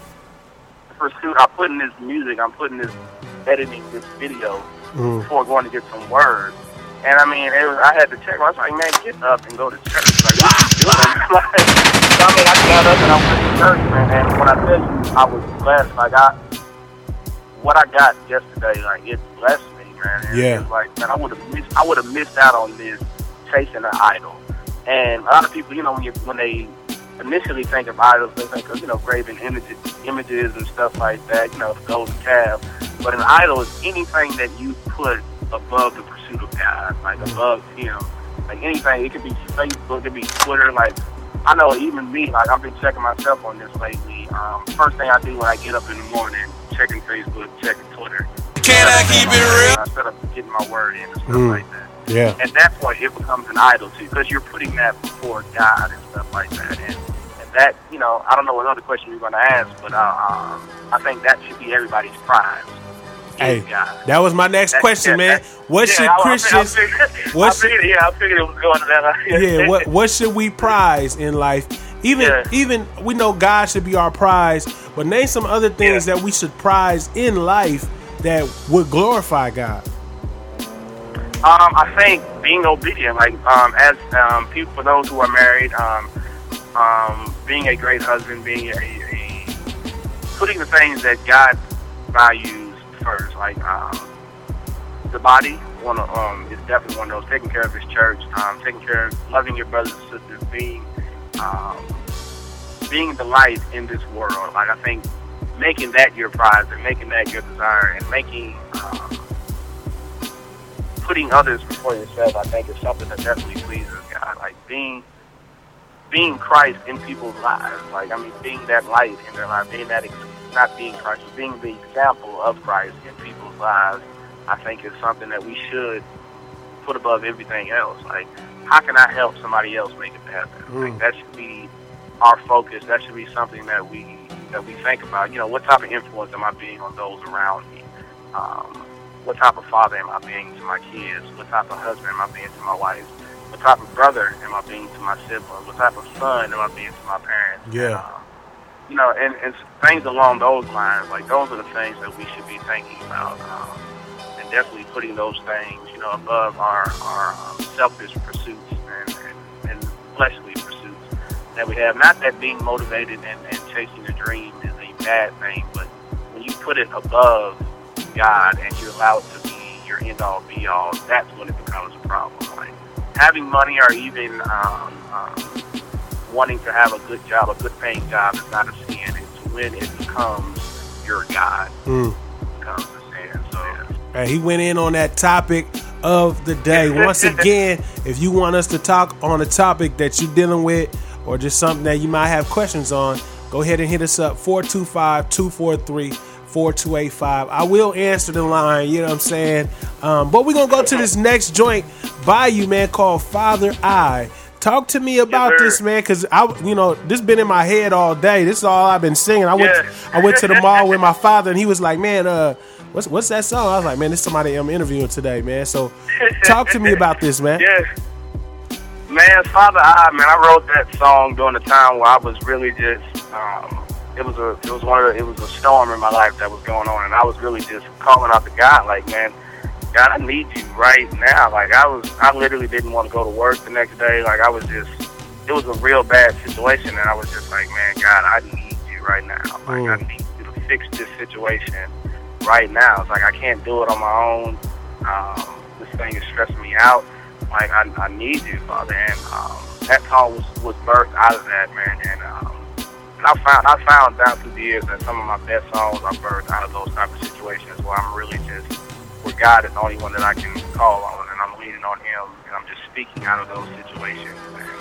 this music, I'm putting this, editing this video before going to get some words. And I mean, I had to check. I was like, man, get up and go to church. Like, what are you doing? So I mean, I got up and I went to church, man. And when I tell you, I was blessed. Like, what I got yesterday, like, it blessed me, man. And it was like, man, I would have missed out on this chasing an idol. And a lot of people, when they initially think of idols, they think of, you know, graven images and stuff like that, you know, the golden calf. But an idol is anything that you put above the pursuit of God, like above Him. Like anything, it could be Facebook, it could be Twitter. Like, I know even me, like, I've been checking myself on this lately. First thing I do when I get up in the morning, checking Facebook, checking Twitter. Can I keep it real? Instead of getting my word in and stuff like that. Yeah. At that point, it becomes an idol too, because you're putting that before God and stuff like that. And that, you know, I don't know what other question you're going to ask, but I think that should be everybody's prize. Hey, that was my next question, man. What should Christians? I figured it was going to that. What should we prize in life? Even we know God should be our prize, but name some other things that we should prize in life that would glorify God. I think being obedient, like as people, for those who are married, being a great husband, being a putting the things that God values first, like the body. Is definitely one of those. Taking care of His church, taking care of loving your brothers and sisters, being the light in this world. Like, I think making that your prize and making that your desire and making putting others before yourself, I think, is something that definitely pleases God. Like being Christ in people's lives. Like, I mean, being that light in their lives, being that not being Christ, but being the example of Christ in people's lives, I think is something that we should put above everything else. Like, how can I help somebody else make it to heaven? Like, that should be our focus. That should be something that we think about. You know, what type of influence am I being on those around me? What type of father am I being to my kids? What type of husband am I being to my wife? What type of brother am I being to my siblings? What type of son am I being to my parents? Yeah. You know, and things along those lines. Like, those are the things that we should be thinking about. And definitely putting those things, you know, above our selfish pursuits and fleshly pursuits that we have. Not that being motivated and chasing a dream is a bad thing, but when you put it above God and you allow it to be your end-all, be-all, that's when it becomes a problem. Like, having money or even wanting to have a good job, a good-paying job is not a sin. It's when it becomes your God. It becomes a sin. So, yeah. He went in on that topic of the day. Once again, if you want us to talk on a topic that you're dealing with or just something that you might have questions on, go ahead and hit us up, 425-243-4285. I will answer the line, you know what I'm saying? But we're going to go to this next joint by you, man, called Father I. Talk to me about this, man, because this been in my head all day. This is all I've been singing. I went to the mall with my father, and he was like, man, what's that song? I was like, man, this is somebody I'm interviewing today, man. So talk to me about this, man. Yeah. Man, Father I, man, I wrote that song during a time where I was really just, it was a storm in my life that was going on, and I was really just calling out to God, like, man, God, I need you right now. Like, I literally didn't want to go to work the next day. Like, it was a real bad situation, and I was just like, man, God, I need you right now. Like, I need you to fix this situation right now. It's like, I can't do it on my own. This thing is stressing me out. Like, I need you, Father. And that song was birthed out of that, man. And I found out through the years that some of my best songs are birthed out of those type of situations where I'm really just, where God is the only one that I can call on, and I'm leaning on Him, and I'm just speaking out of those situations.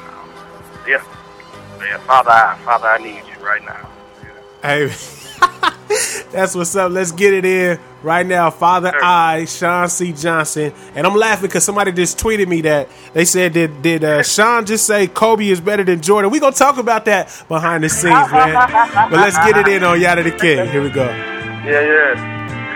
And Father, I need you right now. Hey, that's what's up. Let's get it in right now. Father I, Sean C. Johnson. And I'm laughing because somebody just tweeted me that. They said, did Sean just say Kobe is better than Jordan? We're going to talk about that behind the scenes, man. But let's get it in on Yada the King. Here we go. Yeah.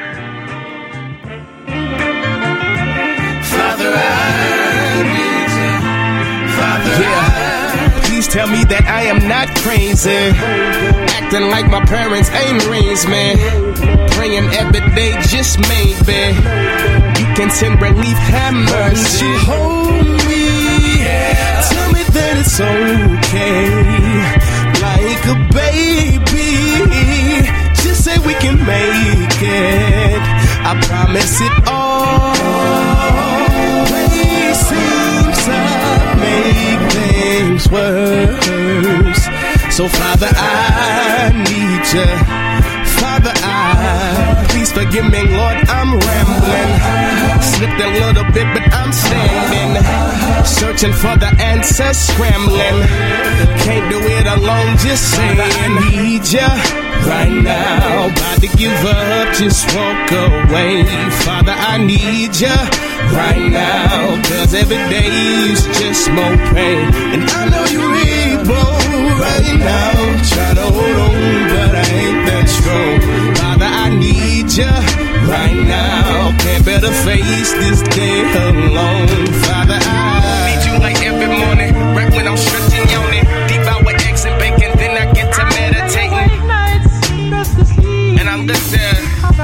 Father, I need you. Father, please tell me that I am not crazy. Acting like my parents ain't raised me. Praying every day, just maybe you can send relief, have mercy. Hold me, tell me that it's okay. Like a baby, just say we can make it. I promise it all. Seems to make things worse. So Father, I need you. Father, please forgive me, Lord, I'm rambling. Slipped a little bit, but I'm standing. Searching for the answers, scrambling. Can't do it alone, just saying. I need ya right now. About to give up, just walk away. Father, I need ya right now. Cause every day is just more pain. And I know you're able right now. Try to hold on, but I ain't that strong. Father, I need ya right now. Can't better face this day alone. Father, I need you like every morning. Right when I'm stretching, yawning. Deep out with eggs and bacon, then I get to meditating. And I look there,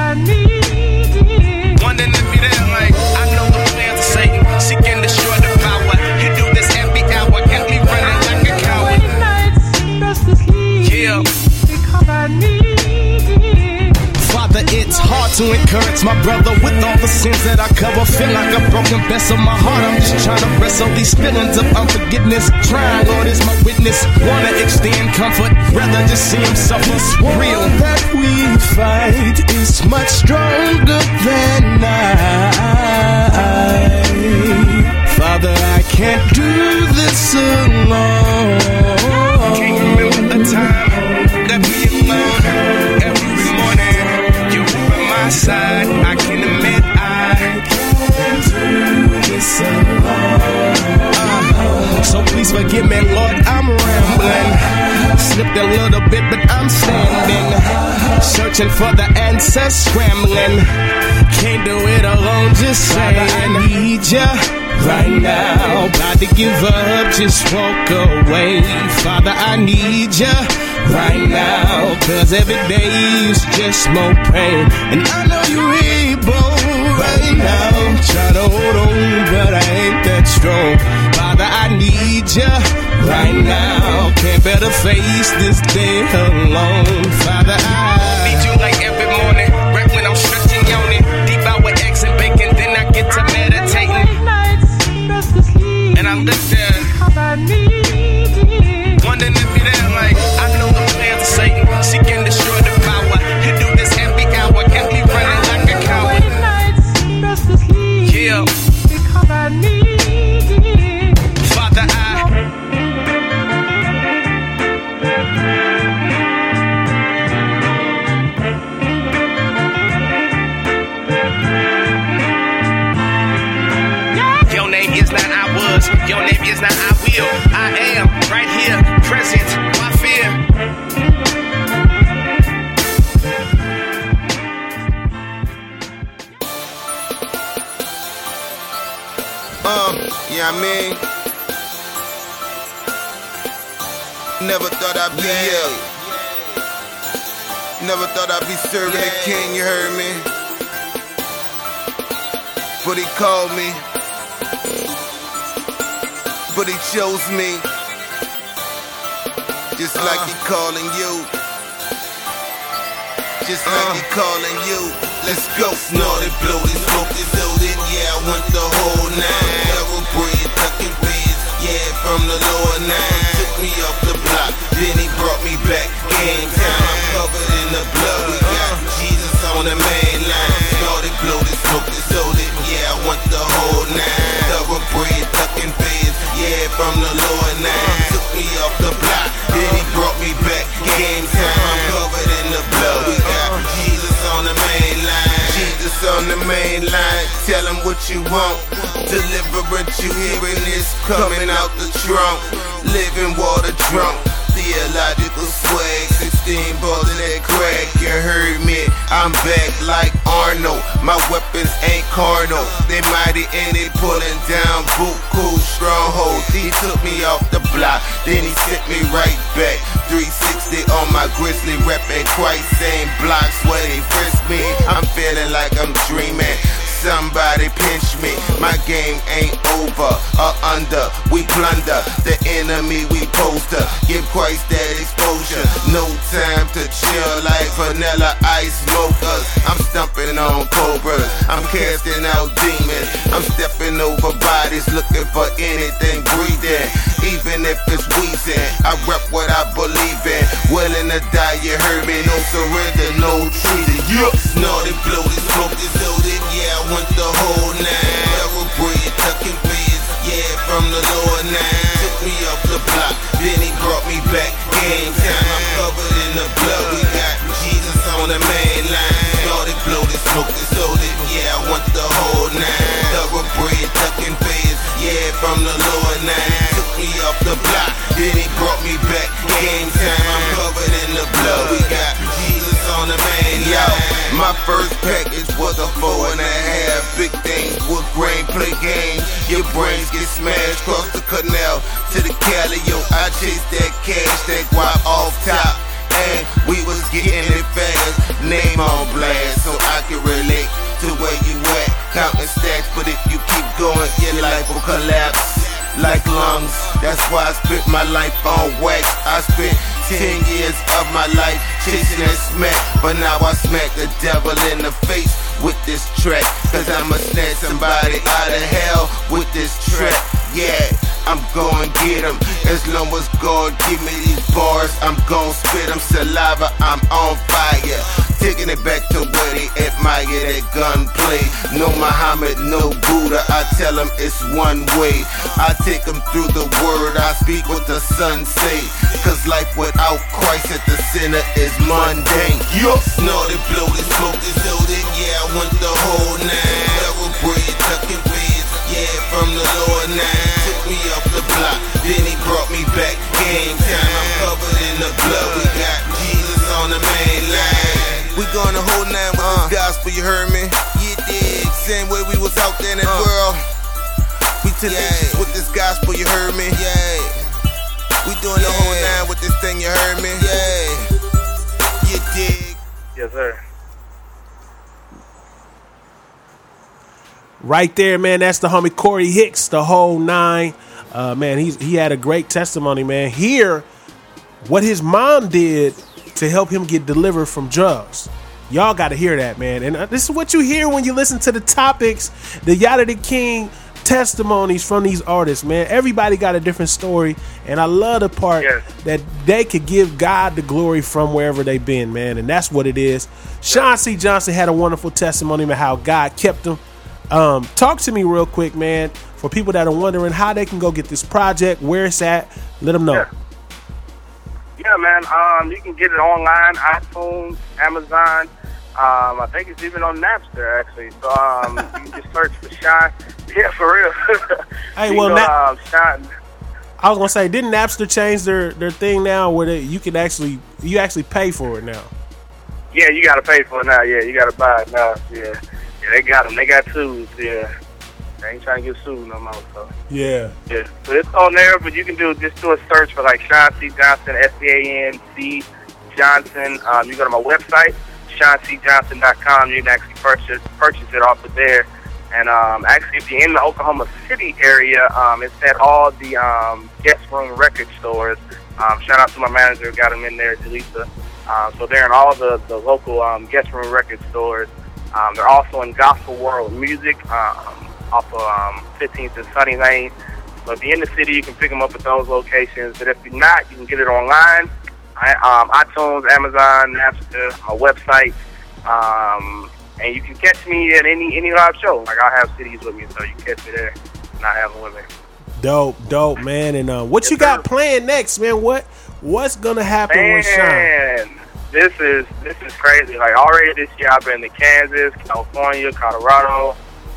wondering if you're there. Like, I know the plans of Satan, seek and destroy the power. He do this every hour, can't be running like a coward. Yeah. Father, it's hard to encourage my brother with all the sins that I cover. Feel like a broken vessel, my heart, I'm just trying to wrestle these feelings of unforgiveness. Trying, Lord, is my witness. Wanna extend comfort, rather just see him suffer. Real that we fight is much stronger than I. Father, I can't do this alone. Can't remember the time that we alone. Every morning you were by my side. I can admit I can't do this alone. So please forgive me, Lord, I'm rambling. Slipped a little bit, but I'm standing. Searching for the answers, scrambling. Can't do it alone, just saying. I need ya right now. About to give up, just walk away. Father, I need ya right now. Cause every day is just more pain. And I know you're able right now. Try to hold on, but I ain't that strong. Father, I need ya right now. Can't better face this day alone. Father, I need you like every morning. Right when I'm stretching, yawning. Deep out with eggs and bacon, then I get to meditating. And I look there, wondering if you're there. Like, I know the plans of Satan, seek and destroy the power. He do this every hour, can't be running like a coward. Yeah. Father, your name is not I was, your name is not I will. I am right here, present, my fear. Yeah, I mean, never thought I'd be here. Never thought I'd be serving the king, you heard me? But he called me. But he chose me. Just like he calling you. Just like he calling you. Let's go. Snort it, blow it, smoke it, load it. Yeah, I want the whole nine. Double bread, tucking beers. Yeah, from the lower nine. Took me off the block, then he brought me back. Game time, I'm covered in the blood. We got Jesus on the main line. Snort it, blow it, smoke it, load it. Yeah, I want the whole nine. Double bread, tucking beers. Yeah, from the lower nine. Took me off the block, then he brought me back. Game time, I'm covered in the blood. We got Jesus on the main line. Jesus on the main line. Tell him what you want. Deliverance you hearing is coming out the trunk. Living water drunk. Theological swag. 16 balls in that crack. You heard me. I'm back like Arnold. My weapons ain't carnal. They mighty and they pulling down boot cool strongholds. He took me off the block, then he sent me right back. 360 on my grizzly, reppin' quite same blocks where they frisk me. I'm feeling like I'm dreaming. Somebody pinch me, my game ain't over or under. We plunder the enemy, we poster. Give Christ that exposure. No time to chill like vanilla ice smokers. I'm stumping on cobras, I'm casting out demons. I'm stepping over bodies, looking for anything breathing. even if it's wheezing. I rep what I believe in, willing to die, you heard me. No surrender, no treason. Yup, snorted, bloated, smoked it, loaded. Yeah, I want the whole nine. Never breathe, tucking beers. Yeah, from the lower nine. Took me off the block, then he brought me back. Game time, I'm covered in the blood. We got Jesus on the main line. Snorted, bloated, smoked it, loaded. Yeah, I want the whole nine. Never breathe, tucking beers. Yeah, from the lower nine. Took me off the block, then he brought me back. Game time, I'm covered in the blood. We got Jesus on the main line. My first package was a 4.5. Big things with grain, play games. Your brains get smashed across the canal to the Cali. Yo, I chased that cash, that guap off top. And we was getting it fast. Name on blast, so I can relate to where you at. Counting stacks, but if you keep going, your life will collapse like lungs. That's why I spent my life on wax. I spent 10 years of my life chasing that smack, but now I smack the devil in the face with this track. Cause I'ma snatch somebody out of hell with this track. Yeah, I'm gon' get him. As long as God give me these bars, I'm gon' spit them saliva, I'm on fire. Taking it back to where they admire that gunplay. No Muhammad, no Buddha, I tell them it's one way. I take them through the word, I speak what the sun say. Cause life without Christ at the center is mundane. Yo, snorted, bloated, smoked it, loaded. Yeah, I want the whole nine. Never bread, tucking beers. Yeah, from the lower nine. Took me off the block, then he brought me back. Game time, I'm covered in the blood. We got Jesus on the main line. We going the whole nine with this gospel, you heard me? You dig? Same way we was out there in the world. We tenacious with this gospel, you heard me? Yeah. We doing the whole nine with this thing, you heard me? Yeah. You dig? Yes, sir. Right there, man. That's the homie Corey Hicks, the whole nine. Man, he had a great testimony, man. Hear what his mom did to help him get delivered from drugs. Y'all got to hear that, man. And this is what you hear when you listen to the topics, the Yada the King testimonies from these artists, man. Everybody got a different story, and I love the part that they could give God the glory from wherever they've been, man. And that's what it is. Sean C. Johnson had a wonderful testimony about how God kept him. Talk to me real quick, man, for people that are wondering how they can go get this project, where it's at. Let them know. Yeah, man. You can get it online, iTunes, Amazon. I think it's even on Napster, actually. So you can just search for Sean. Yeah, for real. Hey, well, Sean. I was gonna say, didn't Napster change their thing now, where you actually pay for it now? Yeah, you gotta pay for it now. Yeah, you gotta buy it now. Yeah, they got them. They got tools. Yeah, they ain't trying to get sued no more. So yeah. So it's on there, but you can just do a search for like Sean C. Johnson, SCANC Johnson. You go to my website, SeanCJohnson.com. You can actually purchase it off of there. And actually, if you're in the Oklahoma City area, it's at all the guest room record stores. Shout out to my manager, got them in there, Delisa. So they're in all the local guest room record stores. They're also in Gospel World Music off of 15th and Sunny Lane. So if you're in the city, you can pick them up at those locations. But if you're not, you can get it online. iTunes, Amazon, Napster, my website. And you can catch me at any live show. Like, I'll have CDs with me, so you can catch me there and I have them with me. Dope, man. And what you got planned next, man? What's gonna happen with Sean? This is crazy. Like, already this year I've been to Kansas, California, Colorado,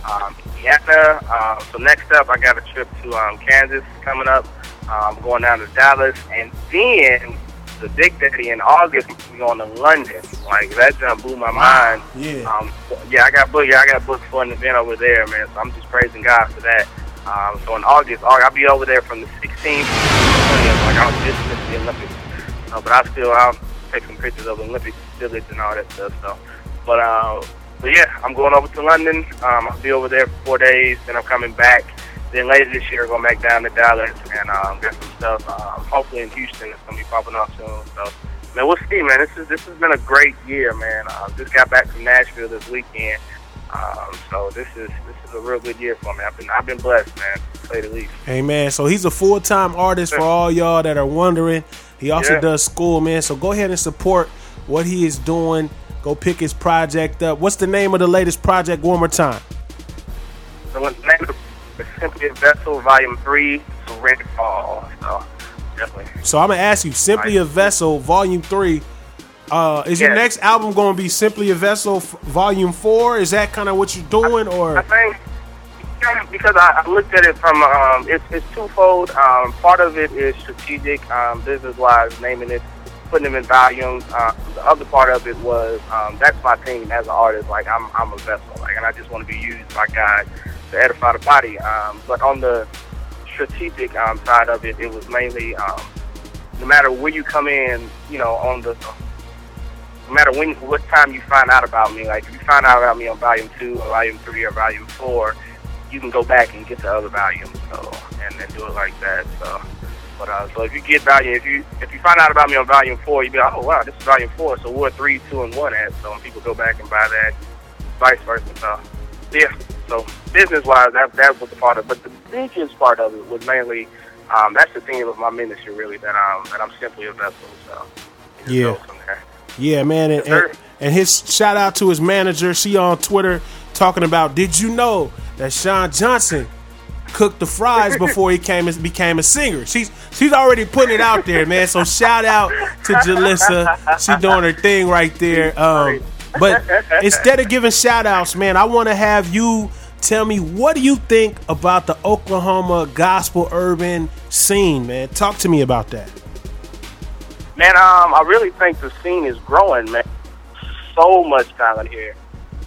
Indiana. So next up I got a trip to Kansas coming up. I'm going down to Dallas, and then the Big Daddy in August we're going to London. Like, that just blew my mind. I got booked for an event over there, man. So I'm just praising God for that. So in August, I'll be over there from the 16th to the 20th. Like, I'll just miss the Olympics. But I'll take some pictures of the Olympic village and all that stuff. So, but yeah, I'm going over to London. I'll be over there for 4 days. Then I'm coming back. Then later this year, going back down to Dallas and get some stuff. Hopefully in Houston, it's gonna be popping up soon. So, man, we'll see, man. This has been a great year, man. Just got back from Nashville this weekend. So this is a real good year for me. I've been blessed, man, to say the least. Hey, man, so he's a full-time artist for all y'all that are wondering. He also does school, man. So go ahead and support what he is doing. Go pick his project up. What's the name of the latest project one more time? The name of the Simply a Vessel, Volume 3, Surrender Fall. So definitely. So I'm going to ask you, Simply a Vessel, Volume 3. Is your next album going to be Simply a Vessel Volume 4? Is that kind of what you're doing, or? I think because I looked at it from it's twofold. Part of it is strategic, business-wise, naming it, putting them in volumes. The other part of it was that's my thing as an artist. Like I'm a vessel, like, and I just want to be used by God to edify the body. But on the strategic side of it, it was mainly no matter where you come in, you know, no matter what time you find out about me, like if you find out about me on Volume 2 or Volume 3 or Volume 4, you can go back and get the other volumes, and then do it like that. So if you get volume, if you find out about me on Volume 4, you'd be like, oh wow, this is Volume 4. So where 3, 2, and 1 at? So when people go back and buy that, vice versa. So yeah. So business wise, that was the part of it. But the biggest part of it was mainly that's the theme of my ministry, really. That I'm simply a vessel. So yeah. Yeah, man, and his shout out to his manager. She on Twitter talking about, did you know that Sean Johnson cooked the fries before he became a singer? She's already putting it out there, man. So shout out to Jalissa. She doing her thing right there. But instead of giving shout outs, man, I want to have you tell me, what do you think about the Oklahoma gospel urban scene, man? Talk to me about that. Man, I really think the scene is growing, man. So much talent here.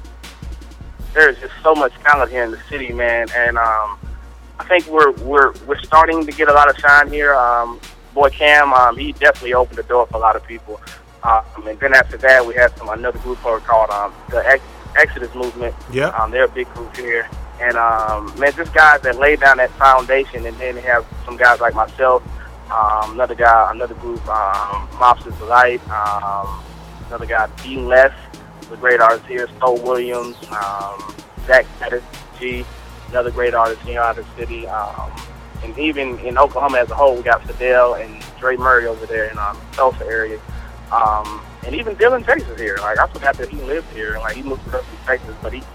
There's just so much talent here in the city, man, and I think we're starting to get a lot of shine here. Boy Cam, he definitely opened the door for a lot of people. And then after that, we had another group called the Exodus Movement. Yeah. They're a big group here, and man, just guys that laid down that foundation, and then they have some guys like myself. Another group, Mobsters Delight, another guy, Dean Les, the great artist here, Stowe Williams, Zach Pettis, G, another great artist here out of the city. And even in Oklahoma as a whole, we got Fidel and Dre Murray over there in the Tulsa area. And even Dylan Chase is here. Like, I forgot that he lived here, and like he moved to Texas, but he,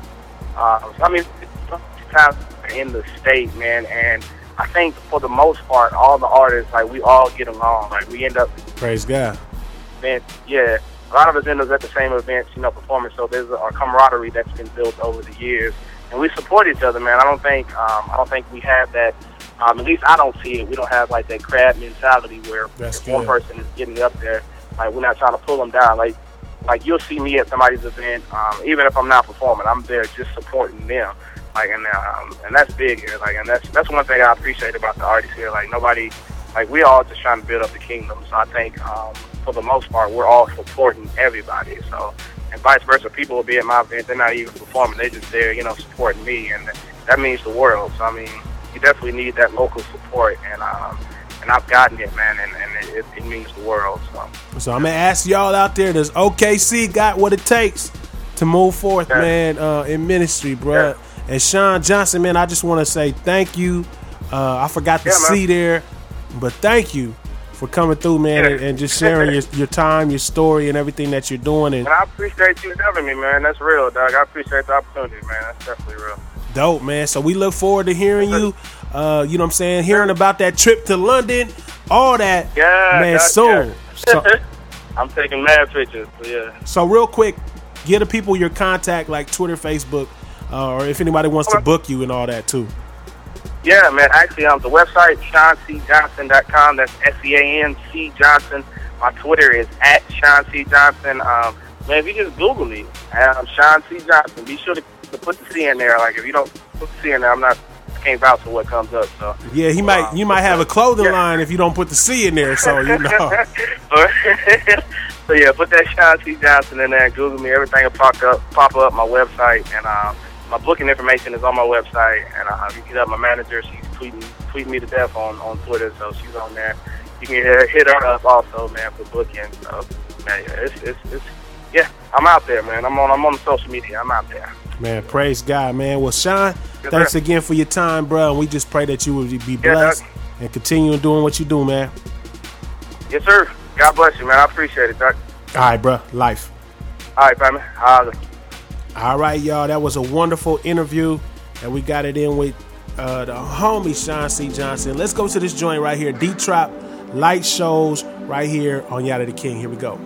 so I mean, it's kind of in the state, man, and I think for the most part, all the artists, like, we all get along. Like, we end up... Praise God. Man, yeah. A lot of us end up at the same events, you know, performing. So there's a camaraderie that's been built over the years. And we support each other, man. I don't think we have that... at least I don't see it. We don't have, like, that crab mentality where one person is getting up there. Like, we're not trying to pull them down. Like you'll see me at somebody's event, even if I'm not performing, I'm there just supporting them. Like, and that's big here. Like, and that's one thing I appreciate about the artists here. Like, nobody, like, we all just trying to build up the kingdom. So I think, for the most part, we're all supporting everybody. So, and vice versa, people will be at my event, they're not even performing, they're just there, you know, supporting me, and that means the world. So I mean, you definitely need that local support, and I've gotten it, man, and it means the world. So I'm gonna ask y'all out there, does OKC got what it takes to move forth, man, in ministry, bro? Yeah. And Sean Johnson, man, I just want to say thank you. I forgot to see there, but thank you for coming through, man, and just sharing your time, your story, and everything that you're doing. And I appreciate you having me, man. That's real, dog. I appreciate the opportunity, man. That's definitely real. Dope, man. So we look forward to hearing you. You know what I'm saying? Hearing about that trip to London, all that, man, soon. Yeah. So, I'm taking mad pictures, yeah. So real quick, give the people your contact, like Twitter, Facebook, or if anybody wants to book you and all that too. Yeah, man. Actually, the website, SeanCJohnson.com. That's SeanC Johnson. My Twitter is @SeanC Johnson. Man, if you just Google me, Sean C. Johnson, be sure to put the C in there. Like, if you don't put the C in there, I can't vouch for what comes up. So yeah, you might have a clothing line if you don't put the C in there. So you know. So yeah, put that Sean C. Johnson in there and Google me. Everything will pop up my website, and my booking information is on my website. And you can hit up my manager. She's tweeting me to death on Twitter, so she's on there. You can hit her up also, man, for booking. So man, it's I'm out there, man. I'm on social media. I'm out there. Man, praise God, man. Well, Sean, thanks again for your time, bro. And we just pray that you will be blessed and continue doing what you do, man. Yes, sir. God bless you, man. I appreciate it, Doc. All right, bro. Life. All right, family. All right, y'all. That was a wonderful interview, and we got it in with the homie Sean C. Johnson. Let's go to this joint right here, D-Trop Light Shows, right here on Yada the King. Here we go.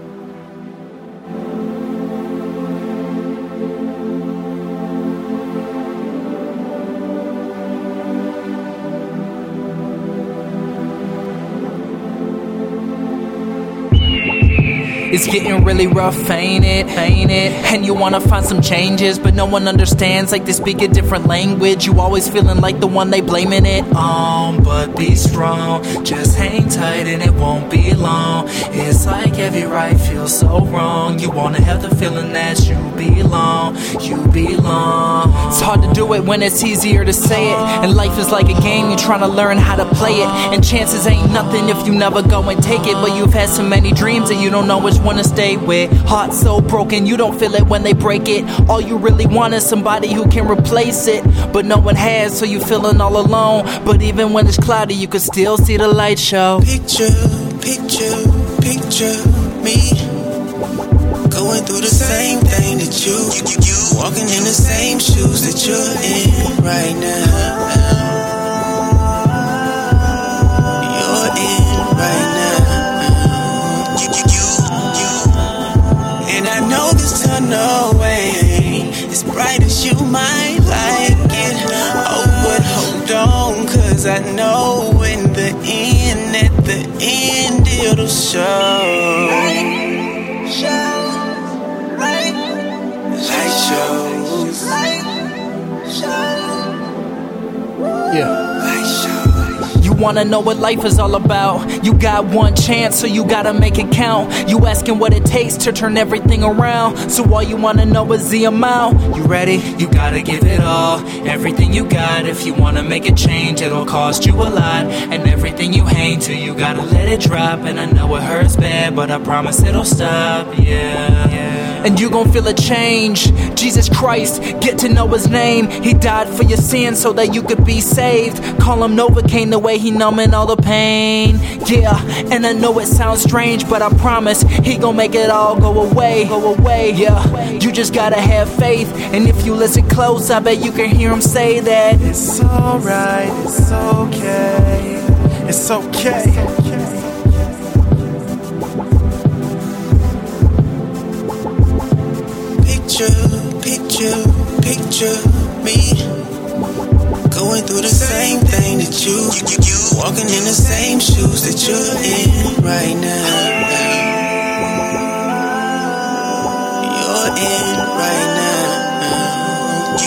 It's getting really rough, ain't it? And you wanna find some changes, but no one understands, like they speak a different language. You always feeling like the one they blaming it on. But be strong, just hang tight and it won't be long. It's like every right feels so wrong. You wanna have the feeling that you belong. It's hard to do it when it's easier to say it. And life is like a game, you're trying to learn how to play it. And chances ain't nothing if you never go and take it. But you've had so many dreams that you don't know which one to stay with. Heart so broken, you don't feel it when they break it. All you really want is somebody who can replace it. But no one has, so you feeling all alone. But even when it's cloudy, you can still see the light show. Picture me going through the same thing that you walking in the same shoes that you're in right now. You're in right now. And I know this tunnel ain't as bright as you might like it. Oh, but hold on, cause I know in the end, at the end, it'll show. Light shows. Yeah. You wanna know what life is all about. You got one chance, so you gotta make it count. You asking what it takes to turn everything around. So all you wanna know is the amount. You ready? You gotta give it all, everything you got. If you wanna make a change, it'll cost you a lot. And everything you hang to, you gotta let it drop. And I know it hurts bad, but I promise it'll stop, yeah. And you gon' feel a change. Jesus Christ, get to know his name. He died for your sins so that you could be saved. Call him Novocaine, the way he numbing all the pain. Yeah, and I know it sounds strange, but I promise he gon' make it all go away. Yeah, you just gotta have faith. And if you listen close, I bet you can hear him say that it's alright, it's okay, it's okay. Picture me going through the same thing that you walking in the same shoes that you're in right now. You're in right now.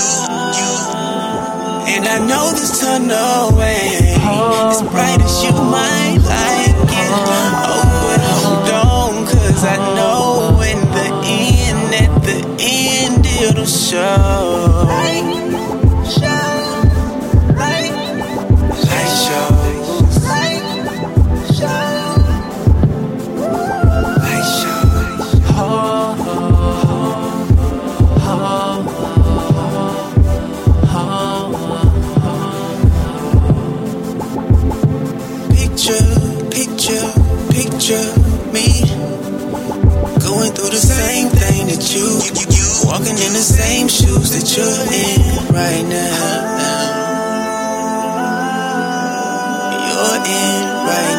And I know this tunnel ain't as bright as you might like it. Oh, but hold on, cause I know in the end, at the end, it'll show. Picture me going through the same thing that you walking in the same shoes that you're in right now. You're in right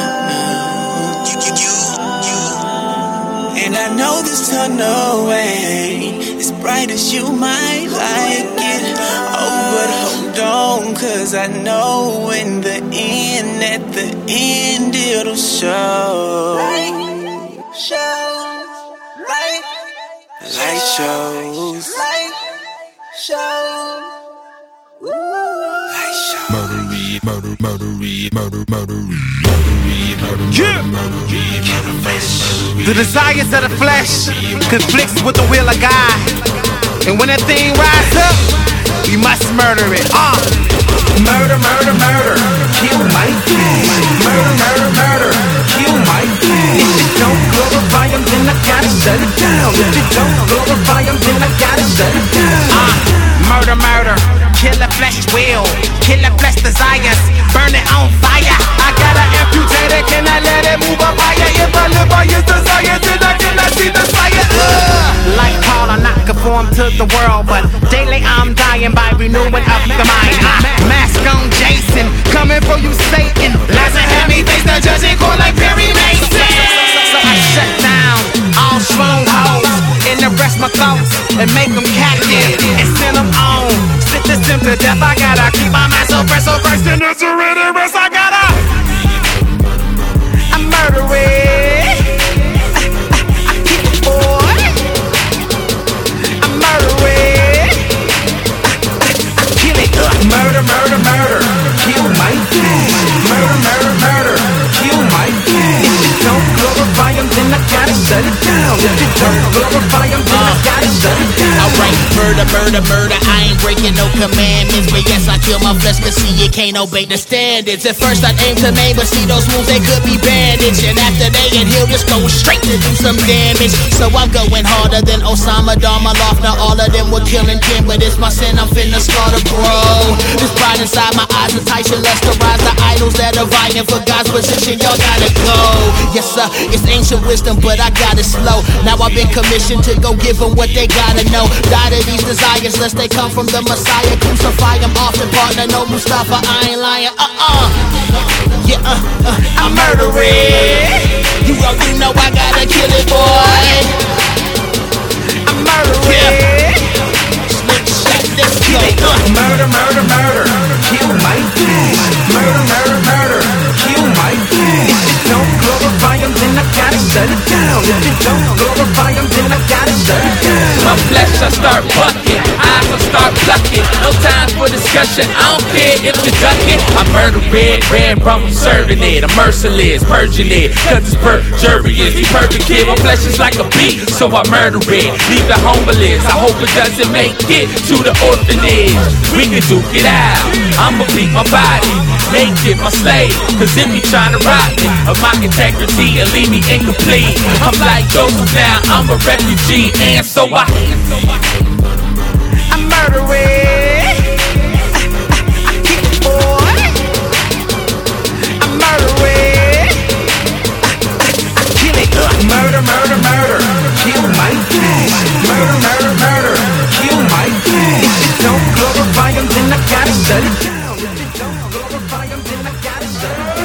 now. And I know this tunnel ain't as bright as you might like it. Oh, but hold on, cause I know in the end, at the end, it'll show. Light shows. The desires of the flesh conflicts with the will of God. And when that thing rises up, we must murder it. Murder, kill my flesh. Murder, kill my flesh. If you don't glorify him, then I gotta shut it down. If you don't glorify him, then I gotta shut it down. Murder, murder, kill the flesh will, kill the flesh desires, burn it on fire. I gotta amputate it, can I let it move up higher? If I live by his desires, then I cannot see the fire. Like Paul, I'm not conformed to the world, but daily I'm dying by renewing of the mind. Mask on Jason, coming for you Satan. Lies and have me face the judging court like Perry Mason. So I shut down all strongholds and arrest my thoughts and make them captive and send them on. Spit this them to death, I gotta keep my mind so fresh in the serenity rest. I gotta I murder it. I kill it, boy. I murder it. I kill it. Murder, murder, murder, kill my flesh. Murder, murder, murder, kill my flesh. If you don't glorify him, then I gotta shut it down. If you don't glorify him, then I gotta shut it down. Alright, murder, murder, murder, I ain't breaking no commandments. But yes, I kill my flesh, cause see, you can't obey the standards. At first I'd aim to maim, but see those wounds, they could be bandaged. And after they get healed, just go straight to do some damage. So I'm going harder than Osama Darmaloff. Now all of them were killing Kim, but it's my sin, I'm finna slaughter, bro. This pride inside my eyes entice you, lusterize the idols that are vying for God's position, y'all gotta go. Yes sir, it's ancient wisdom, but I got it slow. Now I've been commissioned to go give them what they gotta know. Die to these desires, lest they come from the Messiah. Crucify them often, partner, no Mustafa, I ain't lying. Yeah, I murder it. You already know I gotta kill it, boy. I murder it. Slick shot, let's kill it. Murder, murder, murder, kill my flesh. Murder, murder, murder, kill my flesh. If you don't glorify him, then I gotta shut it down. If you don't glorify him, then I gotta shut it down. My flesh, I start bucking, eyes, I start plucking. No time for discussion, I don't care if you duck it. I murder red rum, I'm serving it. I'm merciless, purging it, cause it's perjurious. The perfect kid, my flesh is like a beat, so I murder it. Leave it homeless, I hope it doesn't make it to the orphanage. We can duke it out, I'ma beat my body, make it my slave. Cause if you tryna rob me of my integrity and leave me incomplete, I'm like Joseph now, I'm a refugee. And so I murder it. I kill it, boy. I murder it. I kill it. Murder, murder, murder, kill my flesh. Murder, murder, murder, kill my flesh. If you don't glorify him, then I gotta shut it down. If you don't glorify him, then I gotta shut it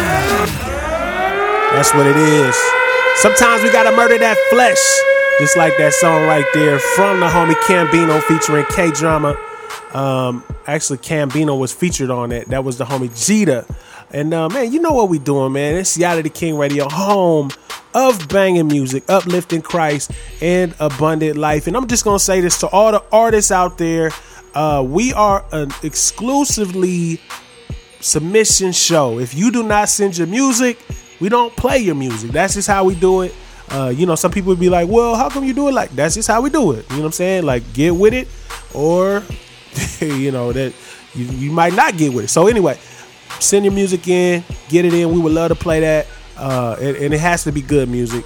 down. That's what it is. Sometimes we gotta murder that flesh. Just like that song right there from the homie Cambino featuring K-Drama. Actually, Cambino was featured on it. That was the homie Jita. And man, you know what we doing, man. It's Yada the King Radio, home of banging music, uplifting Christ, and abundant life. And I'm just going to say this to all the artists out there. We are an exclusively submission show. If you do not send your music, we don't play your music. That's just how we do it. You know, some people would be like, well, how come you do it like that's just how we do it? You know what I'm saying? Like, get with it, or you know, that you might not get with it. So anyway, send your music in, get it in. We would love to play that. And it has to be good music.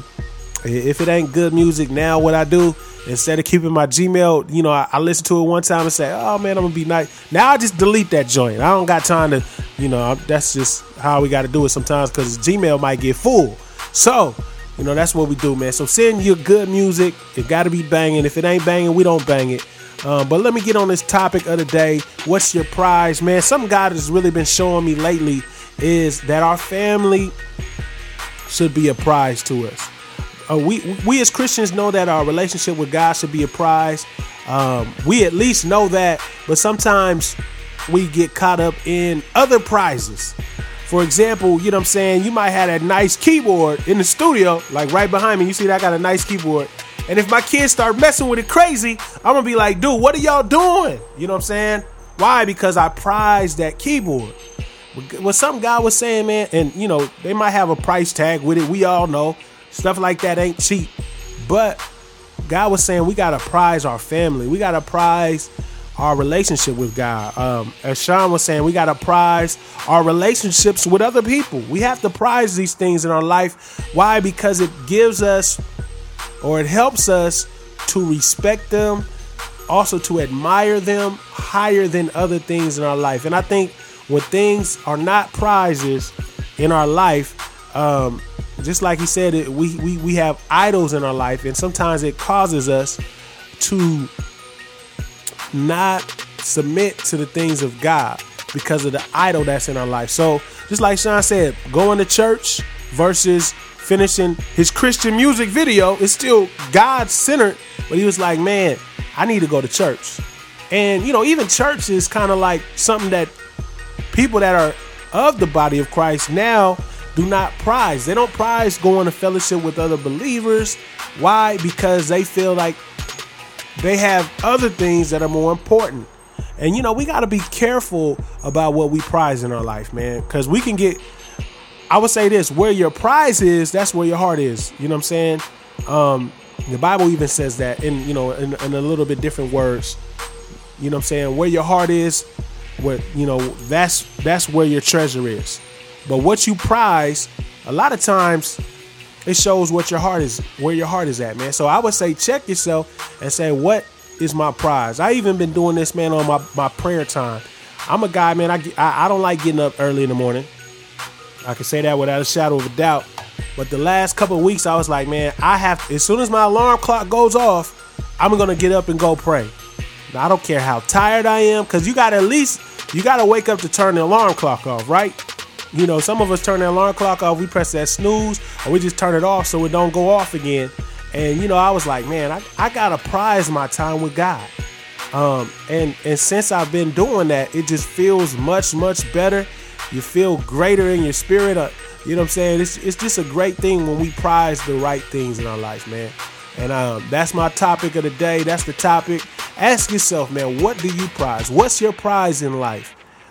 If it ain't good music, now what I do, instead of keeping my Gmail, you know, I listen to it one time and say, oh man, I'm gonna be nice. Now I just delete that joint. I don't got time to, you know, that's just how we got to do it sometimes, because Gmail might get full. So, you know, that's what we do, man. So send your good music. It got to be banging. If it ain't banging, we don't bang it. But let me get on this topic of the day. What's your prize, man? Something God has really been showing me lately is that our family should be a prize to us. We as Christians know that our relationship with God should be a prize. We at least know that, but sometimes we get caught up in other prizes. For example, you know what I'm saying? You might have that nice keyboard in the studio, like right behind me. You see that I got a nice keyboard. And if my kids start messing with it crazy, I'm going to be like, dude, what are y'all doing? You know what I'm saying? Why? Because I prize that keyboard. What something God was saying, man, and you know, they might have a price tag with it. We all know stuff like that ain't cheap. But God was saying we got to prize our family. We got to prize our relationship with God. As Sean was saying, we got to prize our relationships with other people. We have to prize these things in our life. Why? Because it gives us, or it helps us to respect them, also to admire them higher than other things in our life. And I think when things are not prizes in our life, just like he said, we have idols in our life, and sometimes it causes us to not submit to the things of God because of the idol that's in our life. So just like Sean said, going to church versus finishing his Christian music video is still God-centered, but he was like, man, I need to go to church. And, you know, even church is kind of like something that people that are of the body of Christ now do not prize. They don't prize going to fellowship with other believers. Why? Because they feel like they have other things that are more important. And, you know, we got to be careful about what we prize in our life, man, because we can get, I would say this, where your prize is, that's where your heart is. You know what I'm saying? The Bible even says that in, you know, in a little bit different words. You know what I'm saying? Where your heart is, where, you know, that's where your treasure is. But what you prize, a lot of times it shows what your heart is, where your heart is at, man. So I would say check yourself and say, what is my prize? I even been doing this, man, on my prayer time. I'm a guy, man, I don't like getting up early in the morning. I can say that without a shadow of a doubt. But the last couple of weeks, I was like, man, as soon as my alarm clock goes off, I'm going to get up and go pray. Now, I don't care how tired I am, because you got to wake up to turn the alarm clock off, right? You know, some of us turn the alarm clock off, we press that snooze, or we just turn it off so it don't go off again. And, you know, I was like, man, I got to prize my time with God. And since I've been doing that, it just feels much, much better. You feel greater in your spirit. You know what I'm saying? It's just a great thing when we prize the right things in our life, man. And that's my topic of the day. That's the topic. Ask yourself, man, what do you prize? What's your prize in life?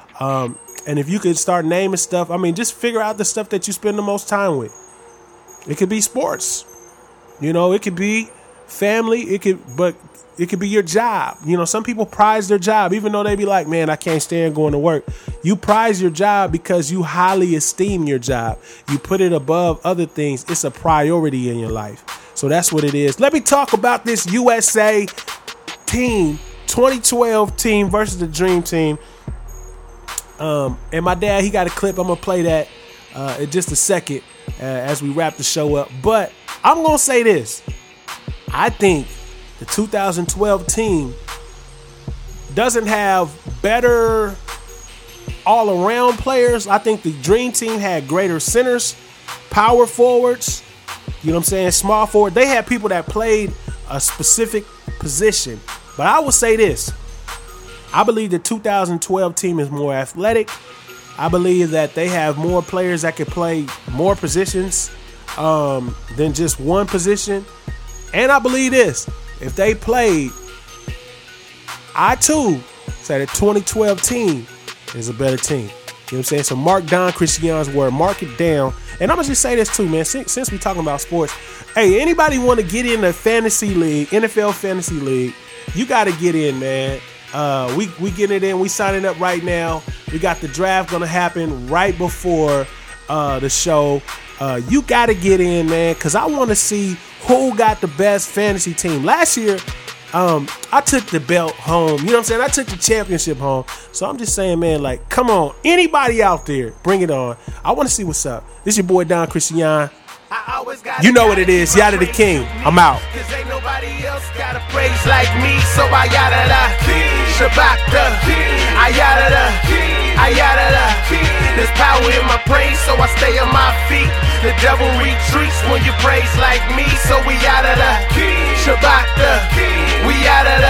And if you could start naming stuff, I mean, just figure out the stuff that you spend the most time with. It could be sports. You know, it could be family. It could be your job. You know, some people prize their job, even though they be like, man, I can't stand going to work. You prize your job because you highly esteem your job. You put it above other things. It's a priority in your life. So that's what it is. Let me talk about this USA team, 2012 team versus the Dream Team. And my dad, he got a clip. I'm going to play that in just a second as we wrap the show up. But I'm going to say this. I think the 2012 team doesn't have better all-around players. I think the Dream Team had greater centers, power forwards, you know what I'm saying, small forward. They had people that played a specific position. But I will say this. I believe the 2012 team is more athletic. I believe that they have more players that can play more positions than just one position. And I believe this. If they played, I too say the 2012 team is a better team. You know what I'm saying? So mark down Christian's word. Mark it down. And I'm going to just say this too, man. Since we talking about sports, hey, anybody want to get in the fantasy league, NFL fantasy league, you got to get in, man. We getting it in. We signing up right now. We got the draft going to happen right before the show. You got to get in, man, because I want to see who got the best fantasy team. Last year, I took the belt home. You know what I'm saying? I took the championship home. So I'm just saying, man, like, come on. Anybody out there, bring it on. I want to see what's up. This your boy, Don Christian. You know what it is. Yada the King. I'm out. Cause ain't nobody else got a praise like me. So I yada da. Shabbat da. I yada da. I yada da. There's power in my praise, so I stay on my feet. The devil retreats when you praise like me. So we yada da. Shabbat da. We yada da.